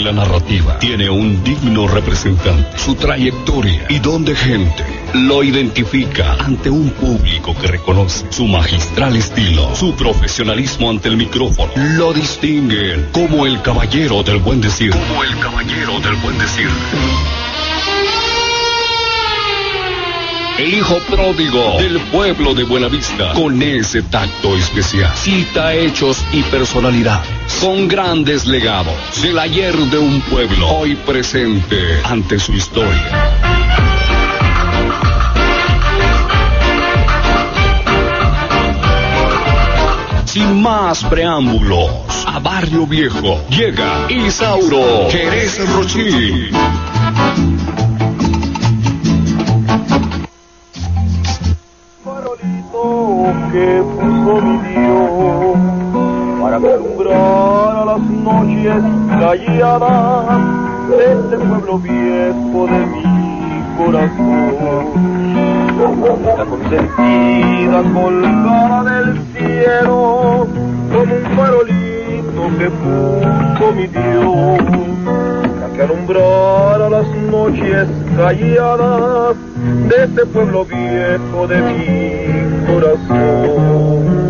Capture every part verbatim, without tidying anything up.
En la narrativa tiene un digno representante, su trayectoria y don de gente lo identifica ante un público que reconoce su magistral estilo, su profesionalismo ante el micrófono. Lo distinguen como el caballero del buen decir. Como el caballero del buen decir. El hijo pródigo del pueblo de Buenavista, con ese tacto especial, cita hechos y personalidad, con grandes legados del ayer de un pueblo, hoy presente ante su historia. Sin más preámbulos, a Barrio Viejo llega Isauro Jerez Rochín. Que puso mi Dios para alumbrar a las noches calladas de este pueblo viejo de mi corazón. La consentida colgada del cielo como un farolito que puso mi Dios para que alumbrara las noches calladas de este pueblo viejo de mi corazón.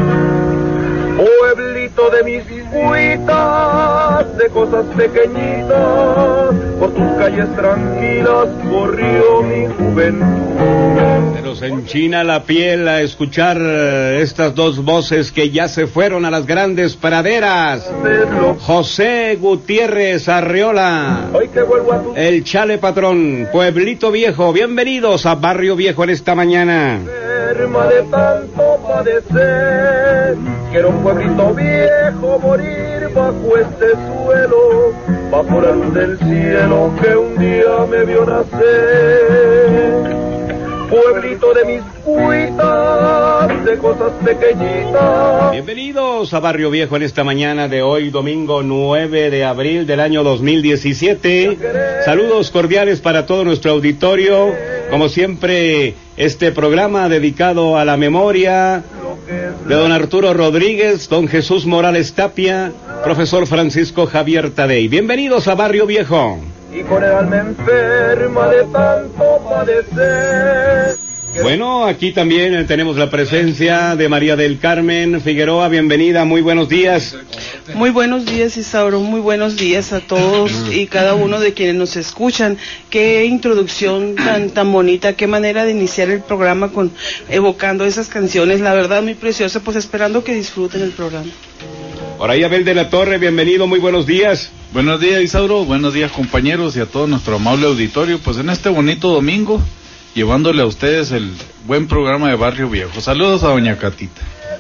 Pueblito de mis cuitas, de cosas pequeñitas, por tus calles tranquilas corrió mi juventud. Se nos enchina la piel a escuchar estas dos voces que ya se fueron a las grandes praderas. José Gutiérrez Arriola, hoy que vuelvo a tu... el Chale Patrón, Pueblito Viejo. Bienvenidos a Barrio Viejo en esta mañana. Enferma de tanto padecer, quiero un pueblito viejo morir bajo este suelo, bajo la luz del cielo que un día me vio nacer. Pueblito de mis cuitas, de cosas pequeñitas. Bienvenidos a Barrio Viejo en esta mañana de hoy, domingo nueve de abril del año dos mil diecisiete. Saludos cordiales para todo nuestro auditorio. Como siempre, este programa dedicado a la memoria de don Arturo Rodríguez, don Jesús Morales Tapia, profesor Francisco Javier Tadei. Bienvenidos a Barrio Viejo. Y con el alma enferma de tanto padecer. Bueno, aquí también tenemos la presencia de María del Carmen Figueroa. Bienvenida, muy buenos días. Muy buenos días, Isauro, muy buenos días a todos y cada uno de quienes nos escuchan. Qué introducción tan tan bonita, qué manera de iniciar el programa con evocando esas canciones, la verdad muy preciosa, pues esperando que disfruten el programa. Por ahí Abel de la Torre, bienvenido, muy buenos días. Buenos días, Isauro, buenos días, compañeros, y a todo nuestro amable auditorio, pues en este bonito domingo, llevándole a ustedes el buen programa de Barrio Viejo. Saludos a doña Catita.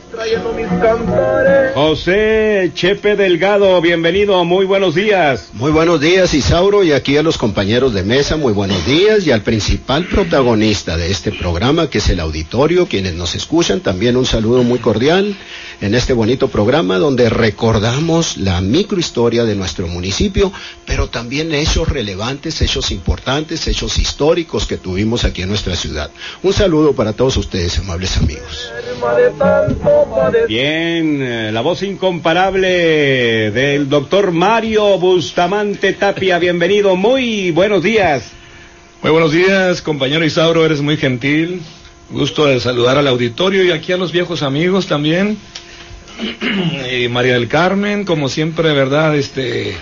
José Chepe Delgado, bienvenido, muy buenos días. Muy buenos días, Isauro, y aquí a los compañeros de mesa, muy buenos días, y al principal protagonista de este programa, que es el auditorio, quienes nos escuchan, también un saludo muy cordial en este bonito programa donde recordamos la microhistoria de nuestro municipio, pero también hechos relevantes, hechos importantes, hechos históricos que tuvimos aquí en nuestra ciudad. Un saludo para todos ustedes, amables amigos. Bien, eh, la voz incomparable del doctor Mario Bustamante Tapia, bienvenido, muy buenos días. Muy buenos días, compañero Isauro, eres muy gentil, gusto de saludar al auditorio y aquí a los viejos amigos también. Y María del Carmen, como siempre, verdad, este,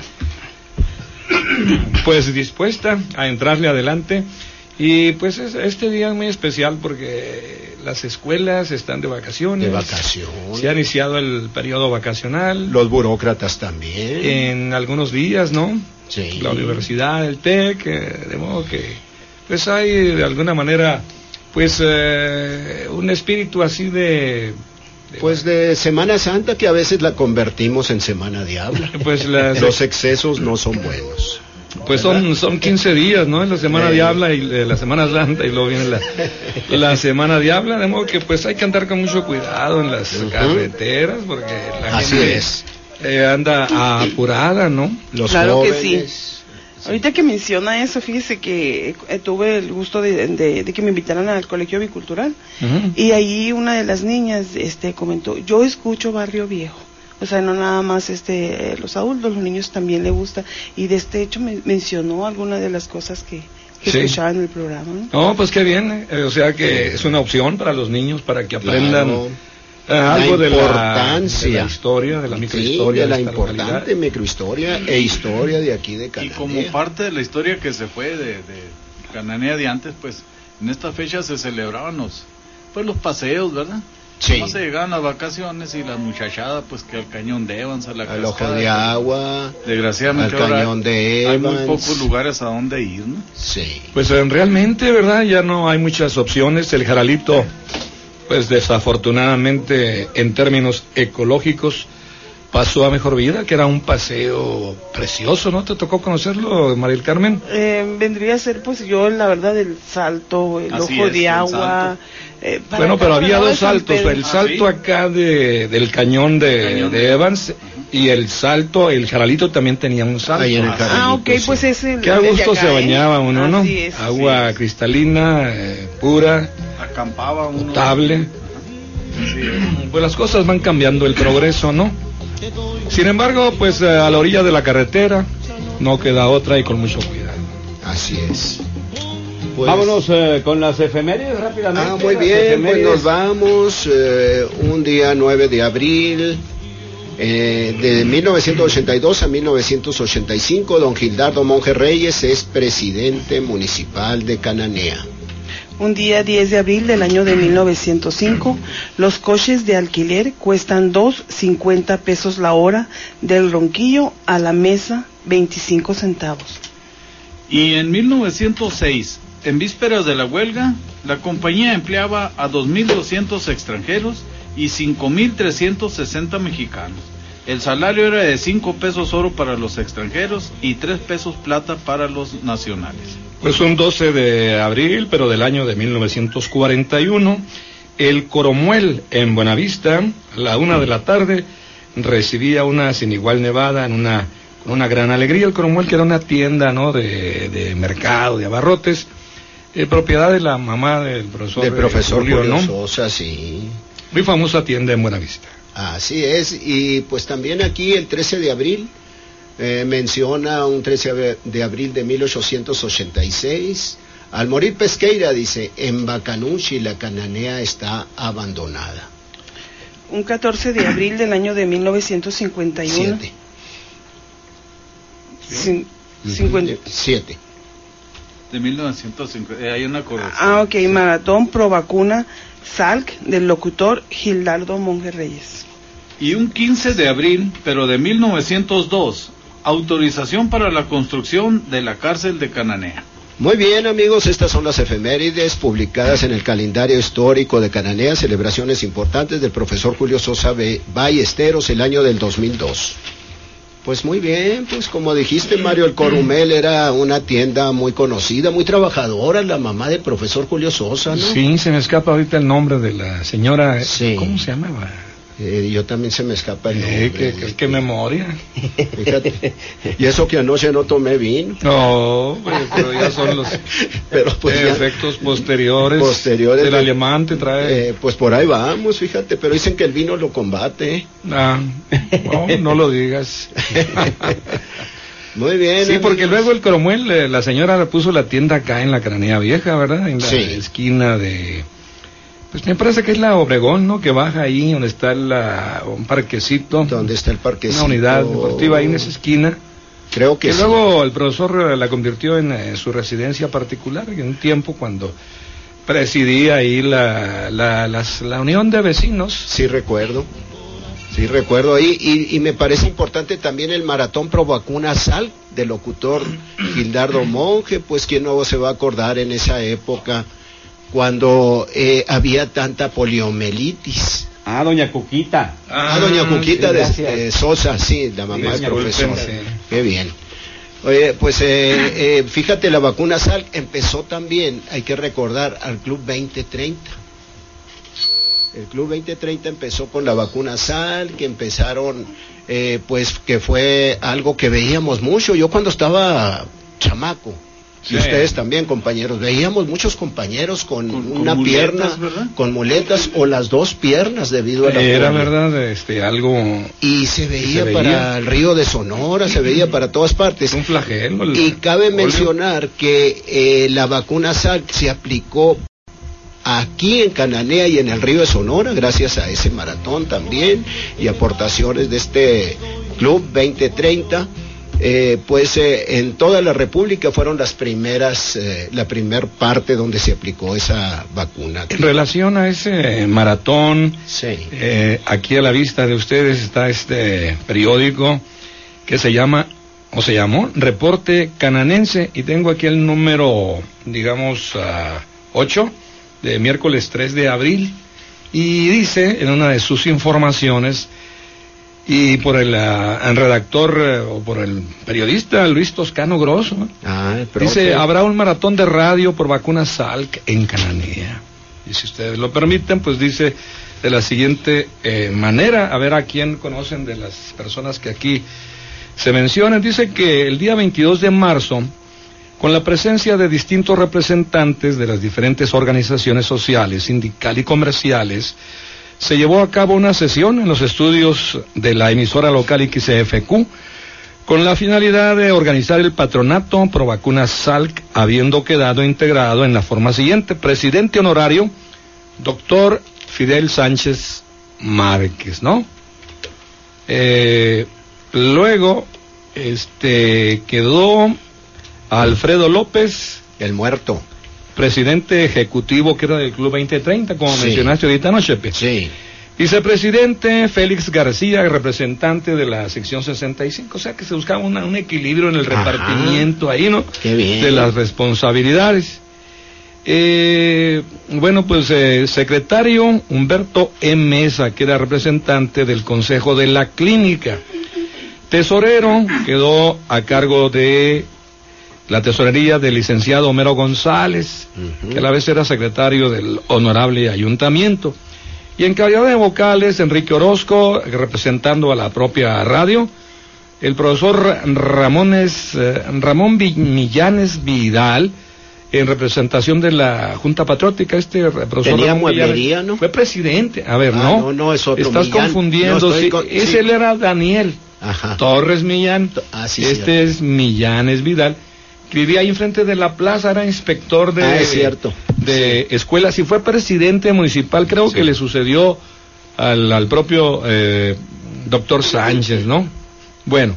pues dispuesta a entrarle adelante. Y pues es, este día es muy especial porque las escuelas están de vacaciones. De vacaciones. Se ha iniciado el periodo vacacional. Los burócratas también. En algunos días, ¿no? Sí. La universidad, el TEC, eh, de modo que pues hay de alguna manera pues eh, un espíritu así de... de Pues de Semana Santa, que a veces la convertimos en Semana Diabla. Pues las... Los excesos no son buenos. Pues son, son quince días, ¿no? La Semana Diabla y eh, la Semana Santa y luego viene la, la Semana Diabla, de modo que pues hay que andar con mucho cuidado en las uh-huh. carreteras porque la Así gente es. Eh, anda apurada, ¿no? Los claro jóvenes. que sí. Ahorita que menciona eso, fíjese que eh, tuve el gusto de, de, de que me invitaran al Colegio Bicultural uh-huh. y ahí una de las niñas este, comentó, yo escucho Barrio Viejo. O sea, no nada más este los adultos, los niños también les gusta. Y de este hecho me mencionó algunas de las cosas que, que Sí. escuchaba en el programa, ¿no? No, pues qué bien, eh, o sea que es una opción para los niños para que aprendan Claro. eh, algo La de la, importancia. de la historia, de la Sí, microhistoria de la esta importante localidad. microhistoria e historia de aquí de Y Cananea. como parte de la historia que se fue de, de Cananea de antes, pues en esta fecha se celebraban los, pues, los paseos, ¿verdad? Sí. Nomás se llegaban las vacaciones y la muchachada, pues que al cañón de Evans, a la Al ojo cascada. de agua, Desgraciadamente al ahora cañón de hay muy Evans. pocos lugares a donde ir, ¿no? sí. Pues eh, realmente, ¿verdad? Ya no hay muchas opciones. El Jaralito, pues desafortunadamente, en términos ecológicos, pasó a mejor vida, que era un paseo precioso, ¿no? ¿Te tocó conocerlo, María del Carmen? Eh, vendría a ser, pues yo, la verdad, el salto, el Así ojo es, de el agua. salto. eh, para Bueno, acá, pero para había el lado de dos San saltos, Pedro. el Ah, salto ¿sí? acá de, del cañón de, Cañón de de- Evans y el salto, el Jaralito también tenía un salto. Ahí en el Ah, Jaralito, ok, sí. pues es el. Qué a desde gusto acá, se ¿eh? bañaba uno, ¿no? Así es. Agua cristalina, eh, pura, Acampaba uno. potable. Pues las cosas van cambiando, el progreso, ¿no? Sin embargo, pues eh, a la orilla de la carretera no queda otra y con mucho cuidado. Así es. Pues- Vámonos eh, con las efemérides rápidamente. Ah, muy las bien, pues efemérides. nos vamos eh, un día nueve de abril eh, de mil novecientos ochenta y dos a mil novecientos ochenta y cinco. Don Gildardo Monge Reyes es presidente municipal de Cananea. Un día diez de abril del año de mil novecientos cinco, los coches de alquiler cuestan dos cincuenta pesos la hora, del Ronquillo a la Mesa veinticinco centavos. Y en mil novecientos seis, en vísperas de la huelga, la compañía empleaba a dos mil doscientos extranjeros y cinco mil trescientos sesenta mexicanos. El salario era de cinco pesos oro para los extranjeros y tres pesos plata para los nacionales. Pues un doce de abril, pero del año de mil novecientos cuarenta y uno, el Coromuel en Buenavista, a la una de la tarde, recibía una sin igual nevada en una, con una gran alegría. El Coromuel, que era una tienda, ¿no?, de, de mercado, de abarrotes, eh, propiedad de la mamá del profesor, De profesor Julio, Julio ¿no? Sosa, sí. Muy famosa tienda en Buenavista. Así es, y pues también aquí el trece de abril eh, menciona un trece de abril de mil ochocientos ochenta y seis, al morir Pesqueira, dice, en Bacanuchi la Cananea está abandonada. Un catorce de abril del año de mil novecientos cincuenta y uno. Siete. Cin- cincuenta. Siete. De mil novecientos cincuenta, eh, hay una corrección. Ah, ok, maratón pro vacuna Salk del locutor Gildardo Monge Reyes. Y un quince de abril, pero de mil novecientos dos, autorización para la construcción de la cárcel de Cananea. Muy bien, amigos, estas son las efemérides publicadas en el calendario histórico de Cananea, celebraciones importantes del profesor Julio Sosa B- Ballesteros, el año del dos mil dos. Pues muy bien, pues como dijiste, Mario, el Corumel era una tienda muy conocida, muy trabajadora, la mamá del profesor Julio Sosa, ¿no? Sí, se me escapa ahorita el nombre de la señora. Sí. ¿Cómo se llamaba? Eh, yo también se me escapa el nombre. Eh, qué, qué- qué memoria. Fíjate. Y eso que anoche no tomé vino. No, pero, pero ya son los Pero pues ya- efectos posteriores, Posteriores del de- alemán te trae. Eh, pues por ahí vamos, fíjate, pero dicen que el vino lo combate. Ah, no, no lo digas. Muy bien. Sí, porque amigos. luego el Coromuel, eh, la señora le puso la tienda acá en la Cananea Vieja, ¿verdad? En la Sí. esquina de... Pues me parece que es la Obregón, ¿no? Que baja ahí donde está la, un parquecito. ¿Dónde está el parquecito? Una unidad deportiva ahí en esa esquina. Creo que Que sí. luego el profesor eh, la convirtió en eh, su residencia particular, en un tiempo cuando presidía ahí la, la, las- la unión de vecinos. Sí recuerdo. Sí recuerdo ahí. Y, y me parece importante también el maratón pro vacuna Sal del locutor Gildardo Monge, pues quién no se va a acordar en esa época cuando eh, había tanta poliomielitis. Ah, doña Cuquita. Ah, doña Cuquita sí, de, gracias. de Sosa, sí, la mamá Sí, del doña profesor. Cuquita, sí. Qué bien. Oye, pues eh, eh, fíjate, la vacuna Salk empezó también, hay que recordar, al Club veinte treinta. El Club veinte treinta empezó con la vacuna Salk, que empezaron, eh, pues que fue algo que veíamos mucho. Yo cuando estaba chamaco, Y sí. Ustedes también, compañeros, veíamos muchos compañeros con, con una con pierna, muletas, ¿verdad? Con muletas o las dos piernas debido a la Era polio. verdad, este, algo... Y se veía, se veía para el río de Sonora, se veía para todas partes. Un flagelo. El y cabe polio. mencionar que eh, la vacuna Salk se aplicó aquí en Cananea y en el río de Sonora, gracias a ese maratón también, y aportaciones de este club veinte treinta. Eh, pues eh, en toda la República fueron las primeras, eh, la primer parte donde se aplicó esa vacuna. En relación a ese maratón, sí. eh, aquí a la vista de ustedes está este periódico que se llama, o se llamó, Reporte Cananense, y tengo aquí el número, digamos, uh, ocho, de miércoles tres de abril, y dice en una de sus informaciones, y por el, uh, el redactor uh, o por el periodista Luis Toscano Grosso, ¿no? Ah, Dice, habrá un maratón de radio por vacuna Salk en Cananea. Y si ustedes lo permiten, pues dice de la siguiente eh, manera, a ver a quién conocen de las personas que aquí se mencionan. Dice que el día veintidós de marzo, con la presencia de distintos representantes de las diferentes organizaciones sociales, sindicales y comerciales, se llevó a cabo una sesión en los estudios de la emisora local X F Q con la finalidad de organizar el patronato pro vacunas Salk, habiendo quedado integrado en la forma siguiente: presidente honorario, doctor Fidel Sánchez Márquez, ¿no? Eh, luego, este, quedó Alfredo López, el muerto, presidente ejecutivo, que era del Club veinte treinta, como sí. mencionaste ahorita, ¿no, Chepe? Sí. Vicepresidente Félix García, representante de la sección sesenta y cinco, o sea que se buscaba una, un equilibrio en el Ajá. repartimiento ahí, ¿no? Qué bien. De las responsabilidades. Eh, bueno, pues eh, secretario Humberto E. Mesa, que era representante del Consejo de la Clínica. Tesorero quedó a cargo de la tesorería del licenciado Homero González, uh-huh. que a la vez era secretario del honorable ayuntamiento. Y en calidad de vocales, Enrique Orozco, representando a la propia radio, el profesor Ramones, eh, Ramón Millanes Vidal, en representación de la Junta Patriótica. Este profesor tenía Ramón mueblería, Millanes, ¿no? Fue presidente. A ver, ah, no, no, no, es otro estás Millán. confundiendo. No, sí, con... Ese sí. él era Daniel Ajá. Torres Millán. Ah, sí, este cierto. es Millanes Vidal. Vivía ahí enfrente de la plaza, era inspector de, ah, es cierto. de sí. escuelas, y fue presidente municipal. Creo sí. que le sucedió al, al propio eh, doctor Sánchez, ¿no? Bueno,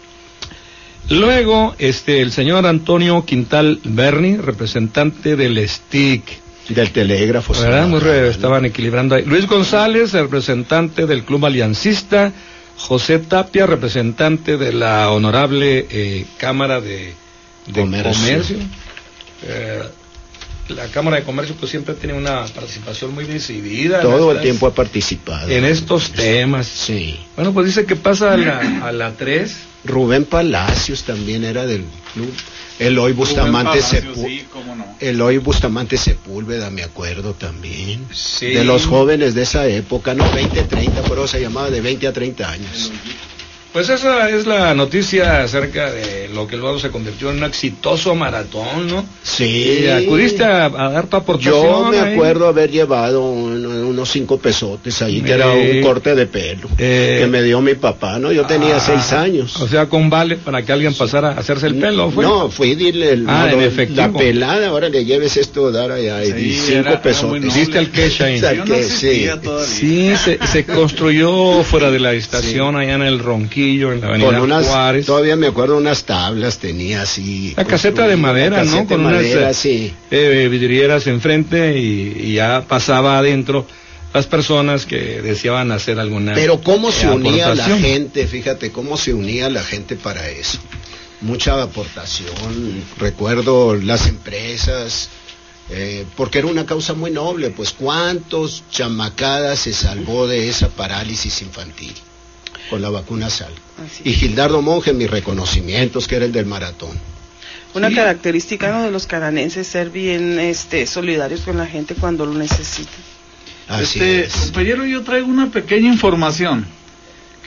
luego este el señor Antonio Quintal Berni, representante del S T I C, del telégrafo, ¿verdad? Muy re, estaban equilibrando ahí. Luis González, el representante del Club Aliancista. José Tapia, representante de la honorable eh, Cámara de de comercio, comercio. Eh, la Cámara de Comercio pues siempre tiene una participación muy decidida. Todo estas, el tiempo ha participado en estos temas. Sí. Bueno, pues dice que pasa a la, a la tres. Rubén Palacios también era del club. Eloy Bustamante Sepúlveda. Sí, no. Eloy Bustamante Sepúlveda, me acuerdo también. Sí. De los jóvenes de esa época, no veinte, treinta, pero se llamaba de veinte a treinta años. Pues esa es la noticia acerca de lo que luego se convirtió en un exitoso maratón, ¿no? Sí. Y acudiste a, a dar tu aportación. Yo me ahí. acuerdo haber llevado un, unos cinco pesotes ahí, que eh, era un corte de pelo, eh, que me dio mi papá, ¿no? Yo tenía ah, seis años. O sea, con vale para que alguien pasara a hacerse el pelo, ¿fue? No, fui dile el, ah, no, en efectivo. La pelada, ahora le lleves esto, dar allá, sí, y cinco era, pesotes. Hiciste el cash ahí. O sea, que, sí, sí se, se construyó fuera de la estación, sí. allá en el Ronquillo, en la avenida unas, Juárez. Todavía me acuerdo unas tablas tenía así. La caseta de madera, ¿no? Con madera, unas sí. eh, vidrieras enfrente y, y ya pasaba adentro las personas que deseaban hacer alguna. Pero cómo se eh, unía la gente, fíjate, cómo se unía la gente para eso. Mucha aportación, recuerdo las empresas, eh, porque era una causa muy noble, pues cuántos chamacadas se salvó de esa parálisis infantil con la vacuna Salk. Y Gildardo Monge, mis reconocimientos, que era el del maratón. Una sí. característica, ¿no?, de los cananenses, ser bien este, solidarios con la gente cuando lo necesitan. Así este, es. Compañero, yo traigo una pequeña información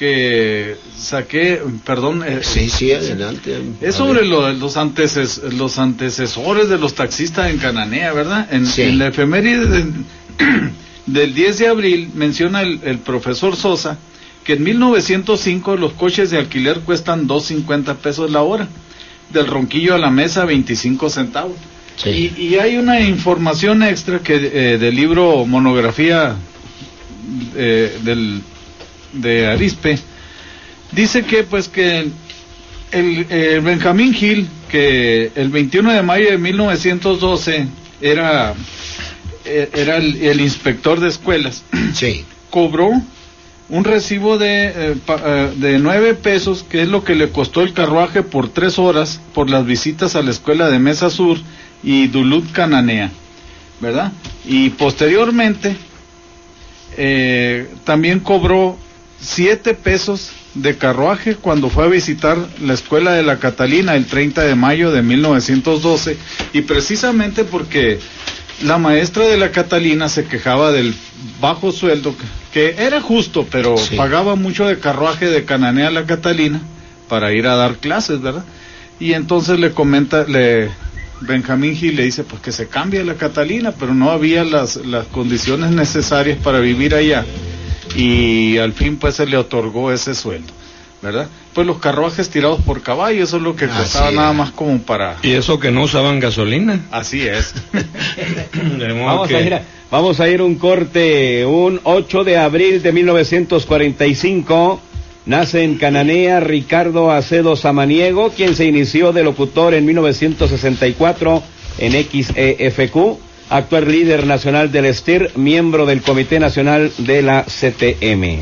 que saqué, perdón. Eh, sí, sí, adelante. Es sobre lo, los, anteces, los antecesores de los taxistas en Cananea, ¿verdad? En, sí. en la efeméride de, del diez de abril menciona el, el profesor Sosa que en mil novecientos cinco los coches de alquiler cuestan dos cincuenta pesos la hora, del Ronquillo a la Mesa veinticinco centavos. Sí. Y, y hay una información extra que eh, del libro monografía eh, del de Arispe, dice que pues que el, el Benjamín Gil, que el veintiuno de mayo de mil novecientos doce era era el, el inspector de escuelas, sí. cobró un recibo de eh, pa, de nueve pesos, que es lo que le costó el carruaje por tres horas por las visitas a la escuela de Mesa Sur y Duluth Cananea, ¿verdad? Y posteriormente eh, también cobró siete pesos de carruaje cuando fue a visitar la escuela de la Catalina el treinta de mayo de mil novecientos doce, y precisamente porque la maestra de la Catalina se quejaba del bajo sueldo, que, que era justo, pero sí. pagaba mucho de carruaje de Cananea a la Catalina para ir a dar clases, ¿verdad? Y entonces le comenta, le Benjamín Gil le dice pues que se cambie a la Catalina, pero no había las, las condiciones necesarias para vivir allá. Y al fin pues se le otorgó ese sueldo, ¿verdad? Pues los carruajes tirados por caballo, eso es lo que costaba Así nada es. más como para... Y eso que no usaban gasolina. Así es. vamos, que... a ir a, vamos a ir un corte. Un ocho de abril de mil novecientos cuarenta y cinco nace en Cananea Ricardo Acedo Samaniego, quien se inició de locutor en mil novecientos sesenta y cuatro en X E F Q. Actual líder nacional del S T I R, miembro del Comité Nacional de la C T M.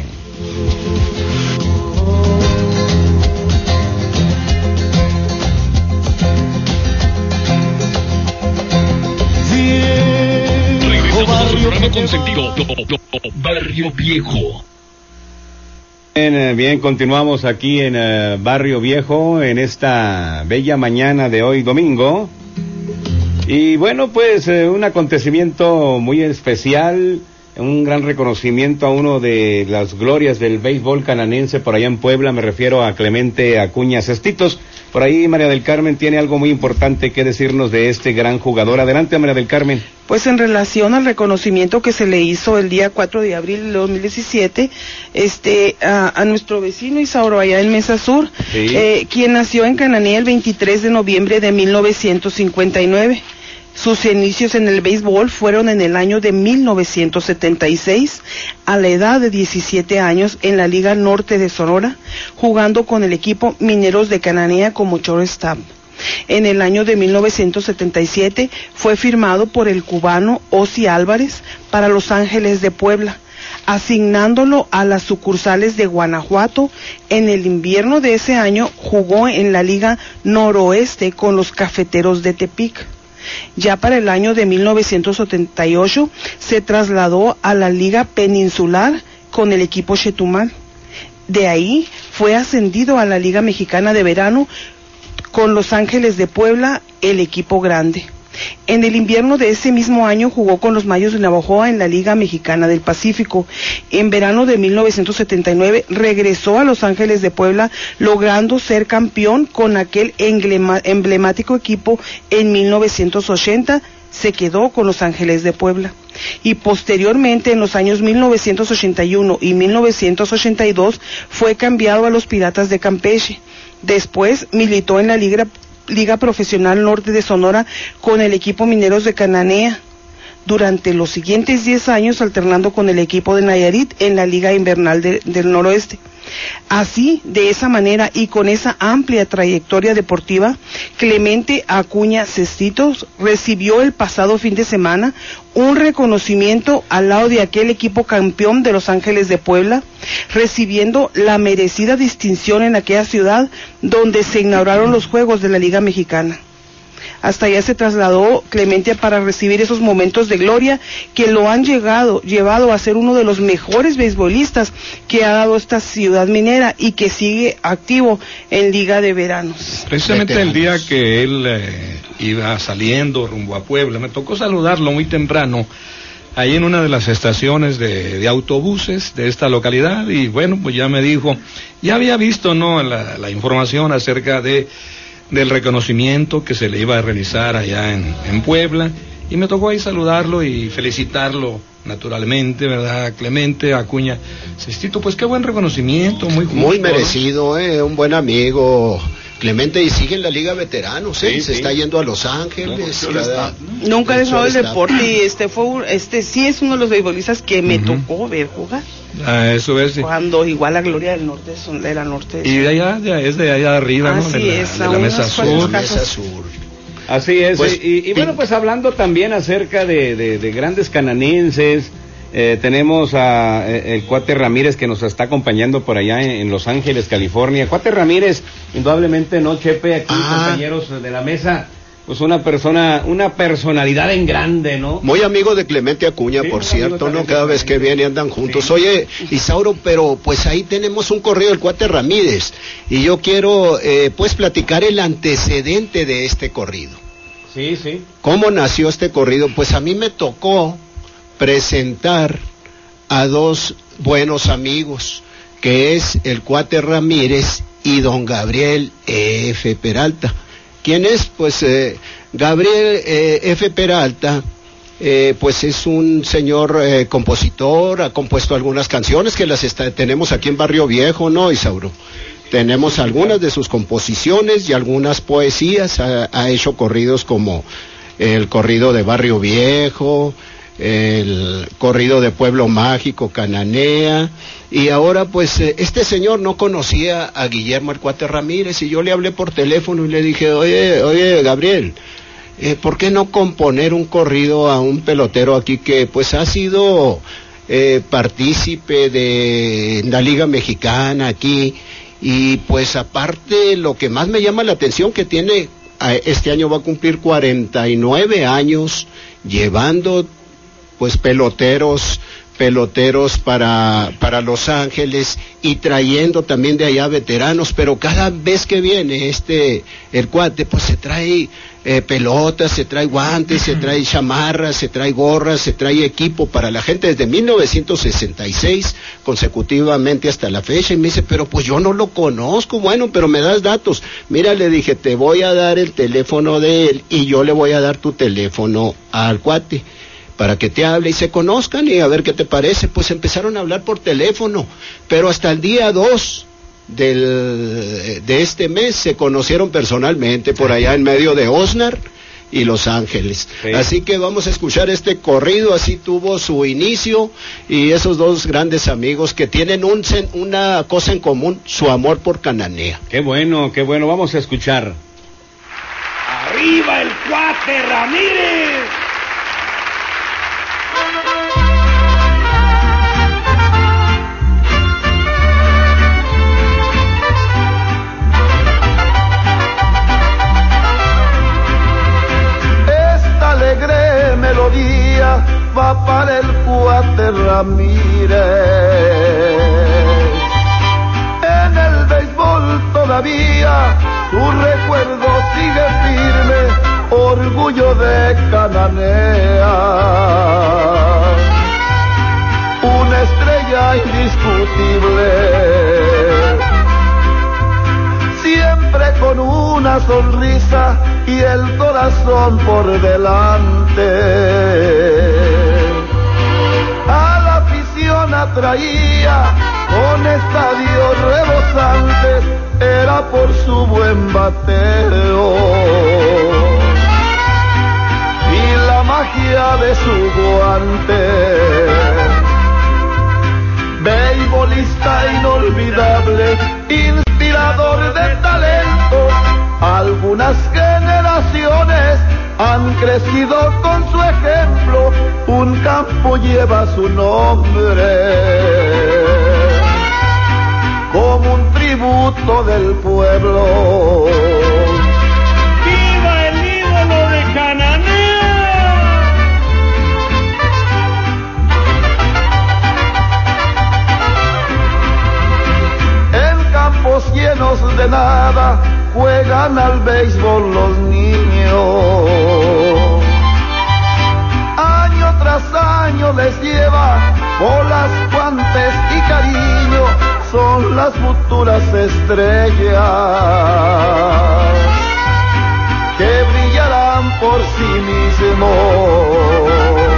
Regresamos a su programa consentido, Barrio Viejo. Bien, bien, continuamos aquí en uh, Barrio Viejo, en esta bella mañana de hoy domingo. Y bueno, pues eh, un acontecimiento muy especial, un gran reconocimiento a uno de las glorias del béisbol cananense por allá en Puebla, me refiero a Clemente Acuña Cestitos. Por ahí María del Carmen tiene algo muy importante que decirnos de este gran jugador. Adelante, María del Carmen. Pues en relación al reconocimiento que se le hizo el día cuatro de abril de dos mil diecisiete, este, a, a nuestro vecino Isauro allá en Mesa Sur, sí. eh, quien nació en Cananea el veintitrés de noviembre de mil novecientos cincuenta y nueve. Sus inicios en el béisbol fueron en el año de mil novecientos setenta y seis, a la edad de diecisiete años, en la Liga Norte de Sonora, jugando con el equipo Mineros de Cananea como shortstop. En el año de mil novecientos setenta y siete fue firmado por el cubano Osi Álvarez para Los Ángeles de Puebla, asignándolo a las sucursales de Guanajuato. En el invierno de ese año jugó en la Liga Noroeste con los Cafeteros de Tepic. Ya para el año de mil novecientos setenta y ocho se trasladó a la Liga Peninsular con el equipo Chetumal. De ahí fue ascendido a la Liga Mexicana de Verano con Los Ángeles de Puebla, el equipo grande. En el invierno de ese mismo año jugó con los Mayos de Navojoa en la Liga Mexicana del Pacífico. En verano de mil novecientos setenta y nueve regresó a Los Ángeles de Puebla, logrando ser campeón con aquel emblemático equipo. En mil novecientos ochenta se quedó con Los Ángeles de Puebla. Y posteriormente, en los años mil novecientos ochenta y uno y mil novecientos ochenta y dos, fue cambiado a los Piratas de Campeche. Después militó en la Liga Liga Profesional Norte de Sonora con el equipo Mineros de Cananea, durante los siguientes diez años alternando con el equipo de Nayarit en la Liga Invernal de, del Noroeste. Así, de esa manera y con esa amplia trayectoria deportiva, Clemente Acuña Cestitos recibió el pasado fin de semana un reconocimiento al lado de aquel equipo campeón de Los Ángeles de Puebla, recibiendo la merecida distinción en aquella ciudad donde se inauguraron los Juegos de la Liga Mexicana. Hasta allá se trasladó Clemente para recibir esos momentos de gloria que lo han llegado, llevado a ser uno de los mejores beisbolistas que ha dado esta ciudad minera y que sigue activo en Liga de Veranos. Precisamente el día que él eh, iba saliendo rumbo a Puebla, me tocó saludarlo muy temprano ahí en una de las estaciones de, de autobuses de esta localidad, y bueno, pues ya me dijo, ya había visto, ¿no?, la, la información acerca de del reconocimiento que se le iba a realizar allá en, en Puebla, y me tocó ahí saludarlo y felicitarlo naturalmente, ¿verdad? Clemente Acuña Cestito, pues qué buen reconocimiento, muy justo, muy merecido, ¿no? eh, un buen amigo Clemente, y sigue en la Liga Veteranos, ¿eh? Sí, se sí. está yendo a Los Ángeles. No, cada... ¿no? Nunca ha dejado el Está. deporte, y este fue un- este sí es uno de los beisbolistas que me Ujú. tocó ver jugar. Ah, eso es, sí. Cuando igual la Gloria del Norte son de la Norte. Y de allá, de, es de allá arriba, ¿no? Así De la, es, de a la unas mesa cuantas sur. casas. Mesa Sur. Así es, Pues, y, y bueno, pues hablando también acerca de, de, de grandes cananenses, eh, tenemos a eh, el Cuate Ramírez que nos está acompañando por allá en, en Los Ángeles, California. Cuate Ramírez, indudablemente, ¿no, Chepe? Aquí, Ah. compañeros de la mesa, pues una persona, una personalidad en grande, ¿no? Muy amigo de Clemente Acuña, Sí, por muy cierto, amigo ¿no? también Cada de vez que Clemente. viene andan juntos. Sí. Oye, Isauro, pero pues ahí tenemos un corrido del Cuate Ramírez, y yo quiero, eh, pues, platicar el antecedente de este corrido. Sí, sí. ¿Cómo nació este corrido? Pues a mí me tocó presentar a dos buenos amigos, que es el Cuate Ramírez y don Gabriel F. Peralta. ¿Quién es? Pues eh, Gabriel eh, F. Peralta, eh, pues es un señor eh, compositor, ha compuesto algunas canciones que las está- tenemos aquí en Barrio Viejo, ¿no, Isauro? Tenemos algunas de sus composiciones y algunas poesías, ha, ha hecho corridos como el corrido de Barrio Viejo, el corrido de Pueblo Mágico, Cananea, y ahora pues eh, este señor no conocía a Guillermo el Cuate Ramírez, y yo le hablé por teléfono y le dije, oye, oye Gabriel, eh, ¿por qué no componer un corrido a un pelotero aquí que pues ha sido eh, partícipe de la Liga Mexicana aquí? Y pues aparte, lo que más me llama la atención, que tiene, este año va a cumplir cuarenta y nueve años llevando pues peloteros peloteros para para Los Ángeles, y trayendo también de allá veteranos, pero cada vez que viene este el Cuate, pues se trae eh, pelotas, se trae guantes, se trae chamarras, se trae gorras, se trae equipo para la gente desde mil novecientos sesenta y seis consecutivamente hasta la fecha. Y me dice, pero pues yo no lo conozco. Bueno, pero me das datos. Mira, le dije, te voy a dar el teléfono de él y yo le voy a dar tu teléfono al Cuate para que te hable y se conozcan y a ver qué te parece. Pues empezaron a hablar por teléfono, pero hasta el día dos del, de este mes se conocieron personalmente por allá en medio de Osnar y Los Ángeles. Sí. Así que vamos a escuchar este corrido, así tuvo su inicio, y esos dos grandes amigos que tienen un, sen- una cosa en común, su amor por Cananea. Qué bueno, qué bueno. Vamos a escuchar. ¡Arriba el Cuate Ramírez! Esta alegre melodía va para el Cuate Ramírez. En el béisbol todavía tu recuerdo sigue firme, orgullo de Cananea. Una estrella indiscutible, siempre con una sonrisa y el corazón por delante. A la afición atraía con estadios rebosantes, era por su buen bateo y la magia de su guante. Beisbolista inolvidable, inspirador de talento, algunas generaciones han crecido con su ejemplo, un campo lleva su nombre, como un tributo del pueblo. ¡Viva el ídolo de Cananea! En campos llenos de nada juegan al béisbol los niños. Año tras año futuras estrellas que brillarán por sí mismos.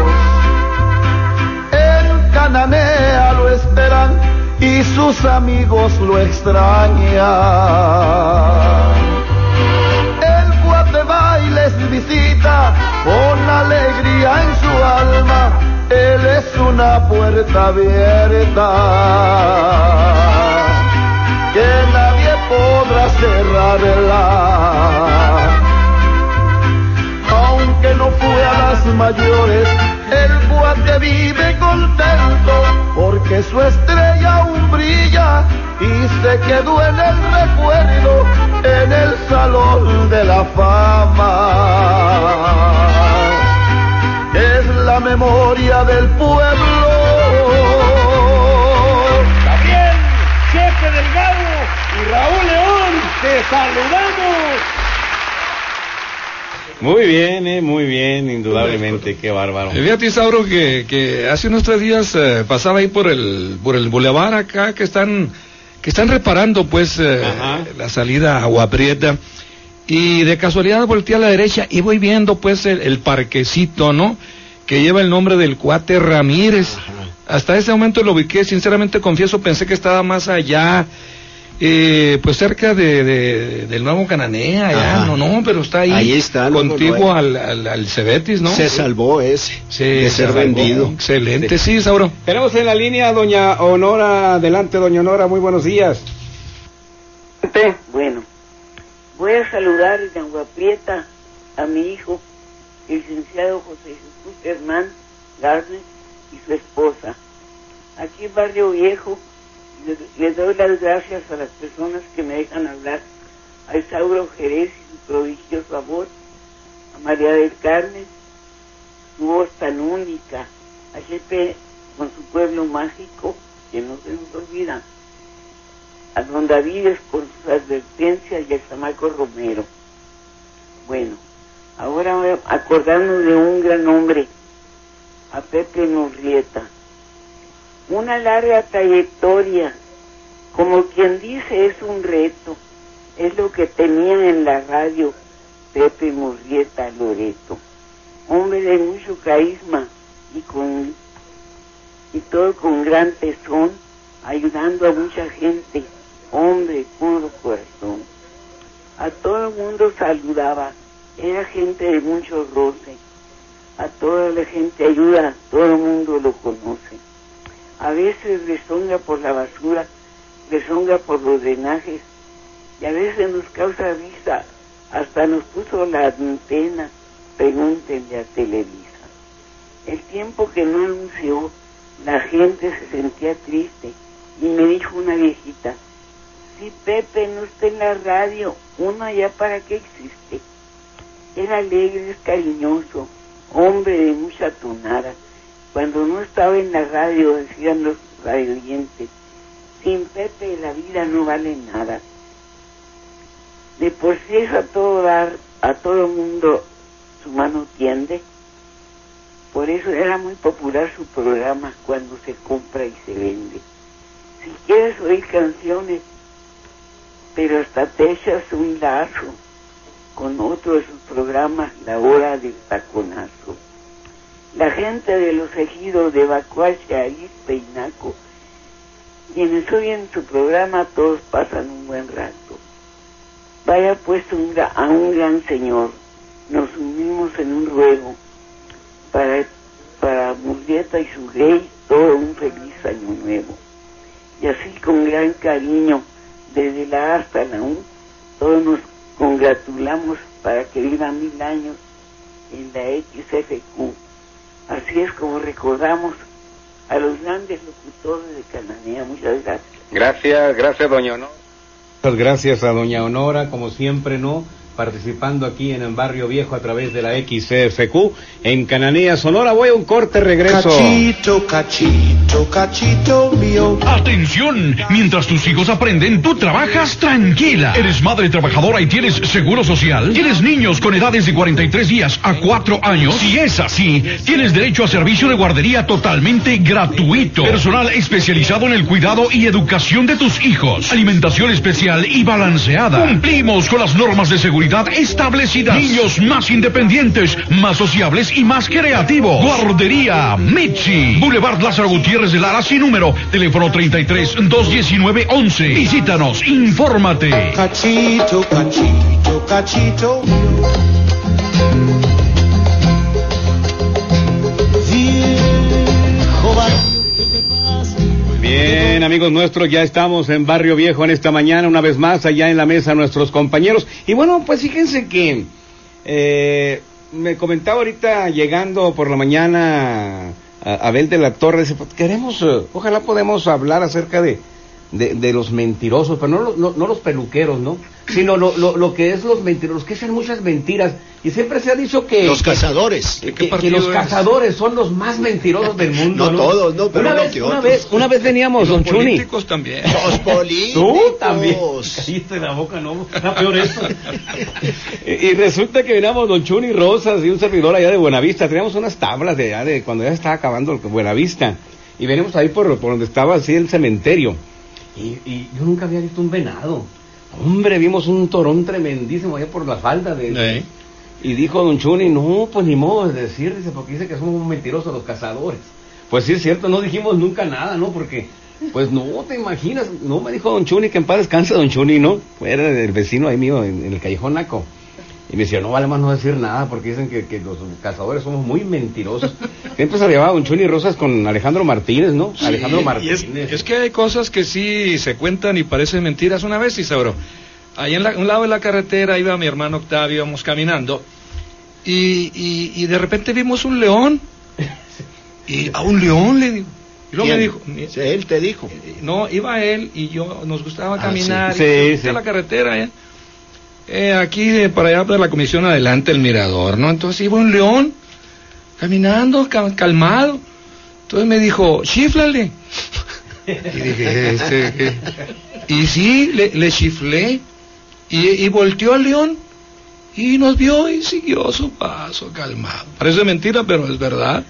En Cananea lo esperan y sus amigos lo extrañan. El cuate va y les visita con alegría en su alma. Él es una puerta abierta que nadie podrá cerrarla. Aunque no fue a las mayores, el cuate vive contento porque su estrella aún brilla y se quedó en el recuerdo, en el salón de la fama. Es la memoria del pueblo. Gabriel, Chepe Delgado y Raúl León, te saludamos. Muy bien, eh, muy bien, indudablemente, qué bárbaro. Fíjate, Isauro, que, que hace unos tres días eh, pasaba ahí por el por el bulevar acá, que están que están reparando pues eh, la salida a Agua Prieta, y de casualidad volteé a la derecha y voy viendo pues el, el parquecito, ¿no?, que lleva el nombre del cuate Ramírez. Ajá. Hasta ese momento lo ubiqué, sinceramente confieso, pensé que estaba más allá, eh, pues cerca de, de del Nuevo Cananea, allá. no, no, pero está ahí, ahí está, contiguo al, al, al Cebetis, ¿no? Se salvó ese, sí, de ser salvó. vendido. Excelente, sí, sí, Sauro. Tenemos en la línea a doña Honora. Adelante, doña Honora, muy buenos días. Bueno, voy a saludar en Agua Prieta a mi hijo, el licenciado José Jesús Germán Garner y su esposa. Aquí en Barrio Viejo les, les doy las gracias a las personas que me dejan hablar, a Isauro Jerez y su prodigioso amor, a María del Carmen, su voz tan única, a Jepe con su pueblo mágico, que no se nos olvida, a don Davides con sus advertencias y a Chamaco Romero. Bueno, ahora voy a acordarnos de un gran hombre, a Pepe Murrieta. Una larga trayectoria, como quien dice, es un reto, es lo que tenía en la radio Pepe Murrieta Loreto. Hombre de mucho carisma y con y todo con gran tesón, ayudando a mucha gente, hombre puro corazón. A todo el mundo saludaba, era gente de mucho roce, a toda la gente ayuda, todo el mundo lo conoce. A veces rezonga por la basura, rezonga por los drenajes, y a veces nos causa risa, hasta nos puso la antena, pregúntenle a Televisa. El tiempo que no anunció, la gente se sentía triste, y me dijo una viejita, si Pepe no está en la radio, uno allá para qué existe. Era alegre, es cariñoso, hombre de mucha tonada. Cuando no estaba en la radio, decían los radioyentes, sin Pepe la vida no vale nada. De por sí es a todo dar, a todo mundo su mano tiende. Por eso era muy popular su programa, cuando se compra y se vende. Si quieres oír canciones, pero hasta te echas un lazo con otro de sus programas, La Hora del Taconazo. La gente de los ejidos de Bacuache, Arizpe y Naco, quienes oyen su programa, todos pasan un buen rato. Vaya pues un, a un gran señor, nos unimos en un ruego para, para Murrieta y su rey, todo un feliz año nuevo. Y así con gran cariño, desde la A hasta la U, todos nos congratulamos para que viva mil años en la X F Q. Así es como recordamos a los grandes locutores de Cananea. Muchas gracias. Gracias, gracias, doña Honora. Muchas gracias a doña Honora, como siempre, ¿no? participando aquí en el Barrio Viejo a través de la X C F Q en Cananea, Sonora. Voy a un corte, regreso. Cachito, cachito, cachito mío. Atención, mientras tus hijos aprenden, tú trabajas tranquila. Eres madre trabajadora y tienes seguro social. ¿Tienes niños con edades de cuarenta y tres días a cuatro años? Si es así, tienes derecho a servicio de guardería totalmente gratuito. Personal especializado en el cuidado y educación de tus hijos. Alimentación especial y balanceada. Cumplimos con las normas de seguridad establecidas. Niños más independientes, más sociables y más creativos. Guardería Mitzi. Boulevard Lázaro Gutiérrez de Lara, sin número. Teléfono treinta y tres, doscientos diecinueve, once. Visítanos, infórmate. Cachito, cachito, cachito. Bien, amigos nuestros, ya estamos en Barrio Viejo en esta mañana, una vez más, allá en la mesa nuestros compañeros. Y bueno, pues fíjense que eh, me comentaba ahorita, llegando por la mañana, a Abel de la Torre, dice, queremos, uh, ojalá podemos hablar acerca de, de, de los mentirosos, pero no, no, no los peluqueros, ¿no? Sino lo, lo, lo que es los mentirosos, que hacen muchas mentiras. Y siempre se ha dicho que... Los cazadores. Que, que, que los cazadores son los más mentirosos del mundo, No, ¿no? todos, no, pero una no vez, que una otros. vez, una vez veníamos, don Chuni. Los políticos también. Los políticos. Tú también. Cállate la boca, no. Está peor esto. y, y resulta que veníamos don Chuni Rosas y un servidor allá de Buenavista. Teníamos unas tablas de allá de cuando ya estaba acabando Buenavista. Y venimos ahí por, por donde estaba así el cementerio. Y, y yo nunca había visto un venado. Hombre, vimos un torón tremendísimo allá por la falda de... ¿Eh? Y dijo don Chuni, no, pues ni modo de decir, dice, porque dice que somos mentirosos los cazadores. Pues sí es cierto, no dijimos nunca nada, ¿no? Porque, pues no, te imaginas, no me dijo don Chuni, que en paz descanse don Chuni, ¿no? Era el vecino ahí mío, en, en el Callejón Naco. Y me decía, no vale más no decir nada, porque dicen que, que los cazadores somos muy mentirosos. Siempre se llevaba don Chuni Rosas con Alejandro Martínez, ¿no? Sí, Alejandro Martínez. Y es, es que hay cosas que sí se cuentan y parecen mentiras. Una vez, Isauro, ahí en la, un lado de la carretera iba mi hermano Octavio, íbamos caminando, y, y, y de repente vimos un león. Y a un león le digo. Y luego me dijo, Sí, él te dijo. no, iba él y yo, nos gustaba Ah, caminar, sí. y Sí, sí. a la carretera, ¿eh? Eh, aquí eh, para allá de la comisión adelante el mirador, ¿no? Entonces iba un león caminando, ca- calmado. Entonces me dijo, chíflale. Y dije, este, ¿qué? Y sí, le, le chiflé. Y, y volteó al león y nos vio y siguió su paso calmado. Parece mentira, pero es verdad.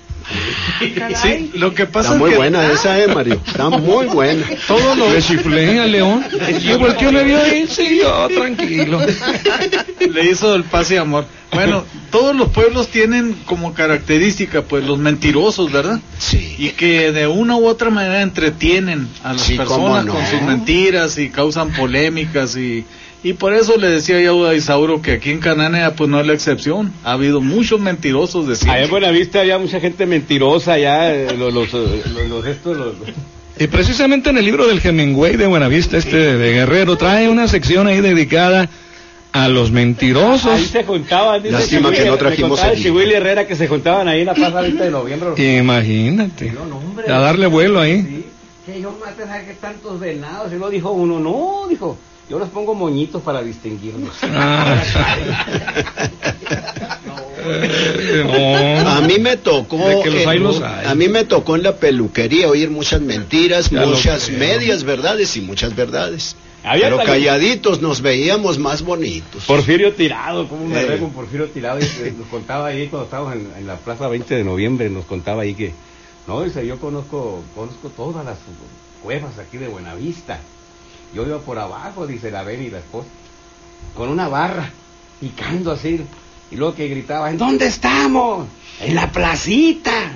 Sí, lo que pasa Está muy es que buena esa, eh, Mario. Está muy buena. Todo lo le chiflé al león y volteó, me vio y siguió tranquilo. le hizo el paz y amor. Bueno, todos los pueblos tienen como característica, pues, los mentirosos, ¿verdad? Sí. Y que de una u otra manera entretienen a las Sí, personas cómo no. con sus mentiras y causan polémicas y... Y por eso le decía yo a Isauro que aquí en Cananea pues no es la excepción. Ha habido muchos mentirosos de siempre. Allá en Buenavista había mucha gente mentirosa, ya eh, los, los, eh, los, los estos, los... Y precisamente en el libro del Hemingway de Buenavista, este de Guerrero, trae una sección ahí dedicada a los mentirosos. Ahí se juntaban, dice Lástima que no trajimos el el Chihuili Herrera, que se juntaban ahí en la plaza veinte de noviembre. Imagínate, No, no, hombre. a darle vuelo ahí. Sí, que yo mate, ¿sabes qué tantos venados? Y luego dijo uno, no, dijo, yo les pongo moñitos para distinguirlos. Ah. No. A mí me tocó, De que los hay, en- los hay. a mí me tocó en la peluquería oír muchas mentiras, Ya lo muchas creo. medias verdades y muchas verdades. Había Pero también- calladitos nos veíamos más bonitos. Porfirio Tirado, como me Eh. recuerdo con Porfirio Tirado, y, eh, nos contaba ahí cuando estábamos en, en la plaza veinte de noviembre, nos contaba ahí que, no, dice, yo conozco, conozco todas las cuevas aquí de Buenavista. Yo iba por abajo, dice la Beni y la esposa, con una barra, picando así, y luego que gritaba, ¿en dónde estamos? En la placita.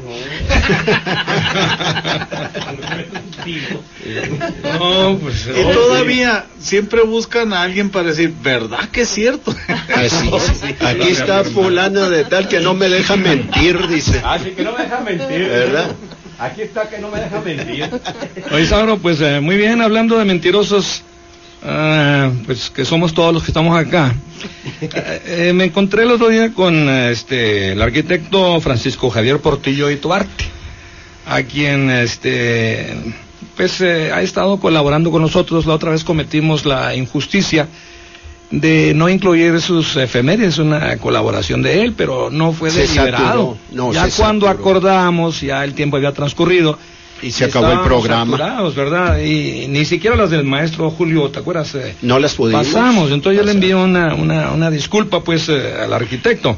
No, pues. Y todavía siempre buscan a alguien para decir, ¿verdad que es cierto? Así, aquí está fulana de tal que no me deja mentir, dice. Así que no me deja mentir. ¿Verdad? Aquí está que no me deja mentir. Oye, Sauro, pues eh, muy bien, hablando de mentirosos, ah, pues que somos todos los que estamos acá. Eh, eh, me encontré el otro día con eh, este el arquitecto Francisco Javier Portillo y Tuarte, a quien este pues eh, ha estado colaborando con nosotros. La otra vez cometimos la injusticia de no incluir sus efemérides, una colaboración de él, pero no fue Se deliberado. No, ya cuando saturó. acordamos, ya el tiempo había transcurrido. Y se acabó el programa. ¿Verdad? Y ni siquiera las del maestro Julio, ¿te acuerdas? Eh, no las pudimos. Pasamos, entonces pasar. Yo le envié una, una, una disculpa pues eh, al arquitecto.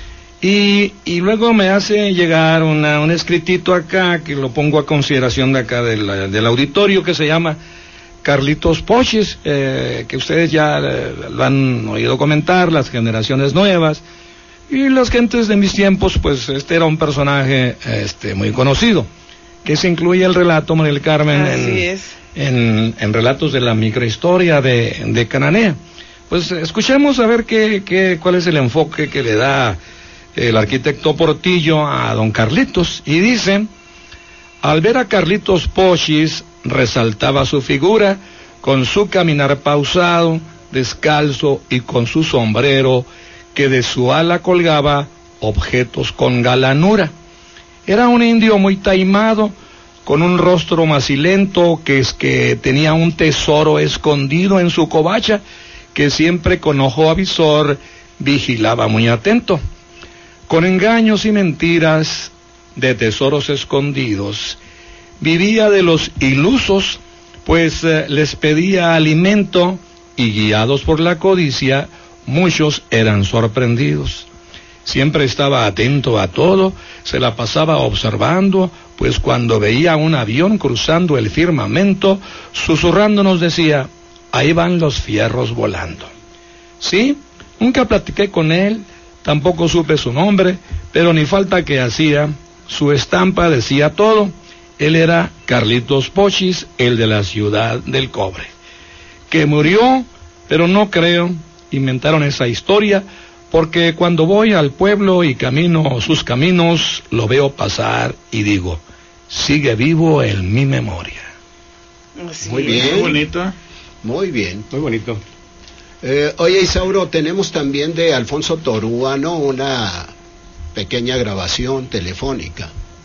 Y, y luego me hace llegar una, un escritito acá, que lo pongo a consideración de acá del, del auditorio, que se llama Carlitos Pochis, eh, que ustedes ya eh, lo han oído comentar, las generaciones nuevas, y las gentes de mis tiempos, pues este era un personaje este, muy conocido, que se incluye el relato, María del Carmen, en, en, en relatos de la microhistoria de, de Cananea. Pues escuchemos a ver qué, qué, cuál es el enfoque que le da el arquitecto Portillo a don Carlitos, y dice: al ver a Carlitos Pochis, resaltaba su figura con su caminar pausado, descalzo y con su sombrero, que de su ala colgaba objetos con galanura. Era un indio muy taimado, con un rostro macilento, que es que tenía un tesoro escondido en su covacha, que siempre con ojo avisor vigilaba muy atento. Con engaños y mentiras de tesoros escondidos, vivía de los ilusos, pues eh, les pedía alimento, y guiados por la codicia, muchos eran sorprendidos. Siempre estaba atento a todo, se la pasaba observando, pues cuando veía un avión cruzando el firmamento, susurrando nos decía: ahí van los fierros volando. Sí, nunca platiqué con él, tampoco supe su nombre, pero ni falta que hacía, su estampa decía todo. Él era Carlitos Pochis, el de la ciudad del cobre, que murió, pero no creo, inventaron esa historia, porque cuando voy al pueblo y camino sus caminos, lo veo pasar y digo: sigue vivo en mi memoria. Sí, muy bien. Muy bonito. Muy bien. Muy bonito. Eh, oye, Isauro, tenemos también de Alfonso Torúa, ¿no? Una pequeña grabación telefónica.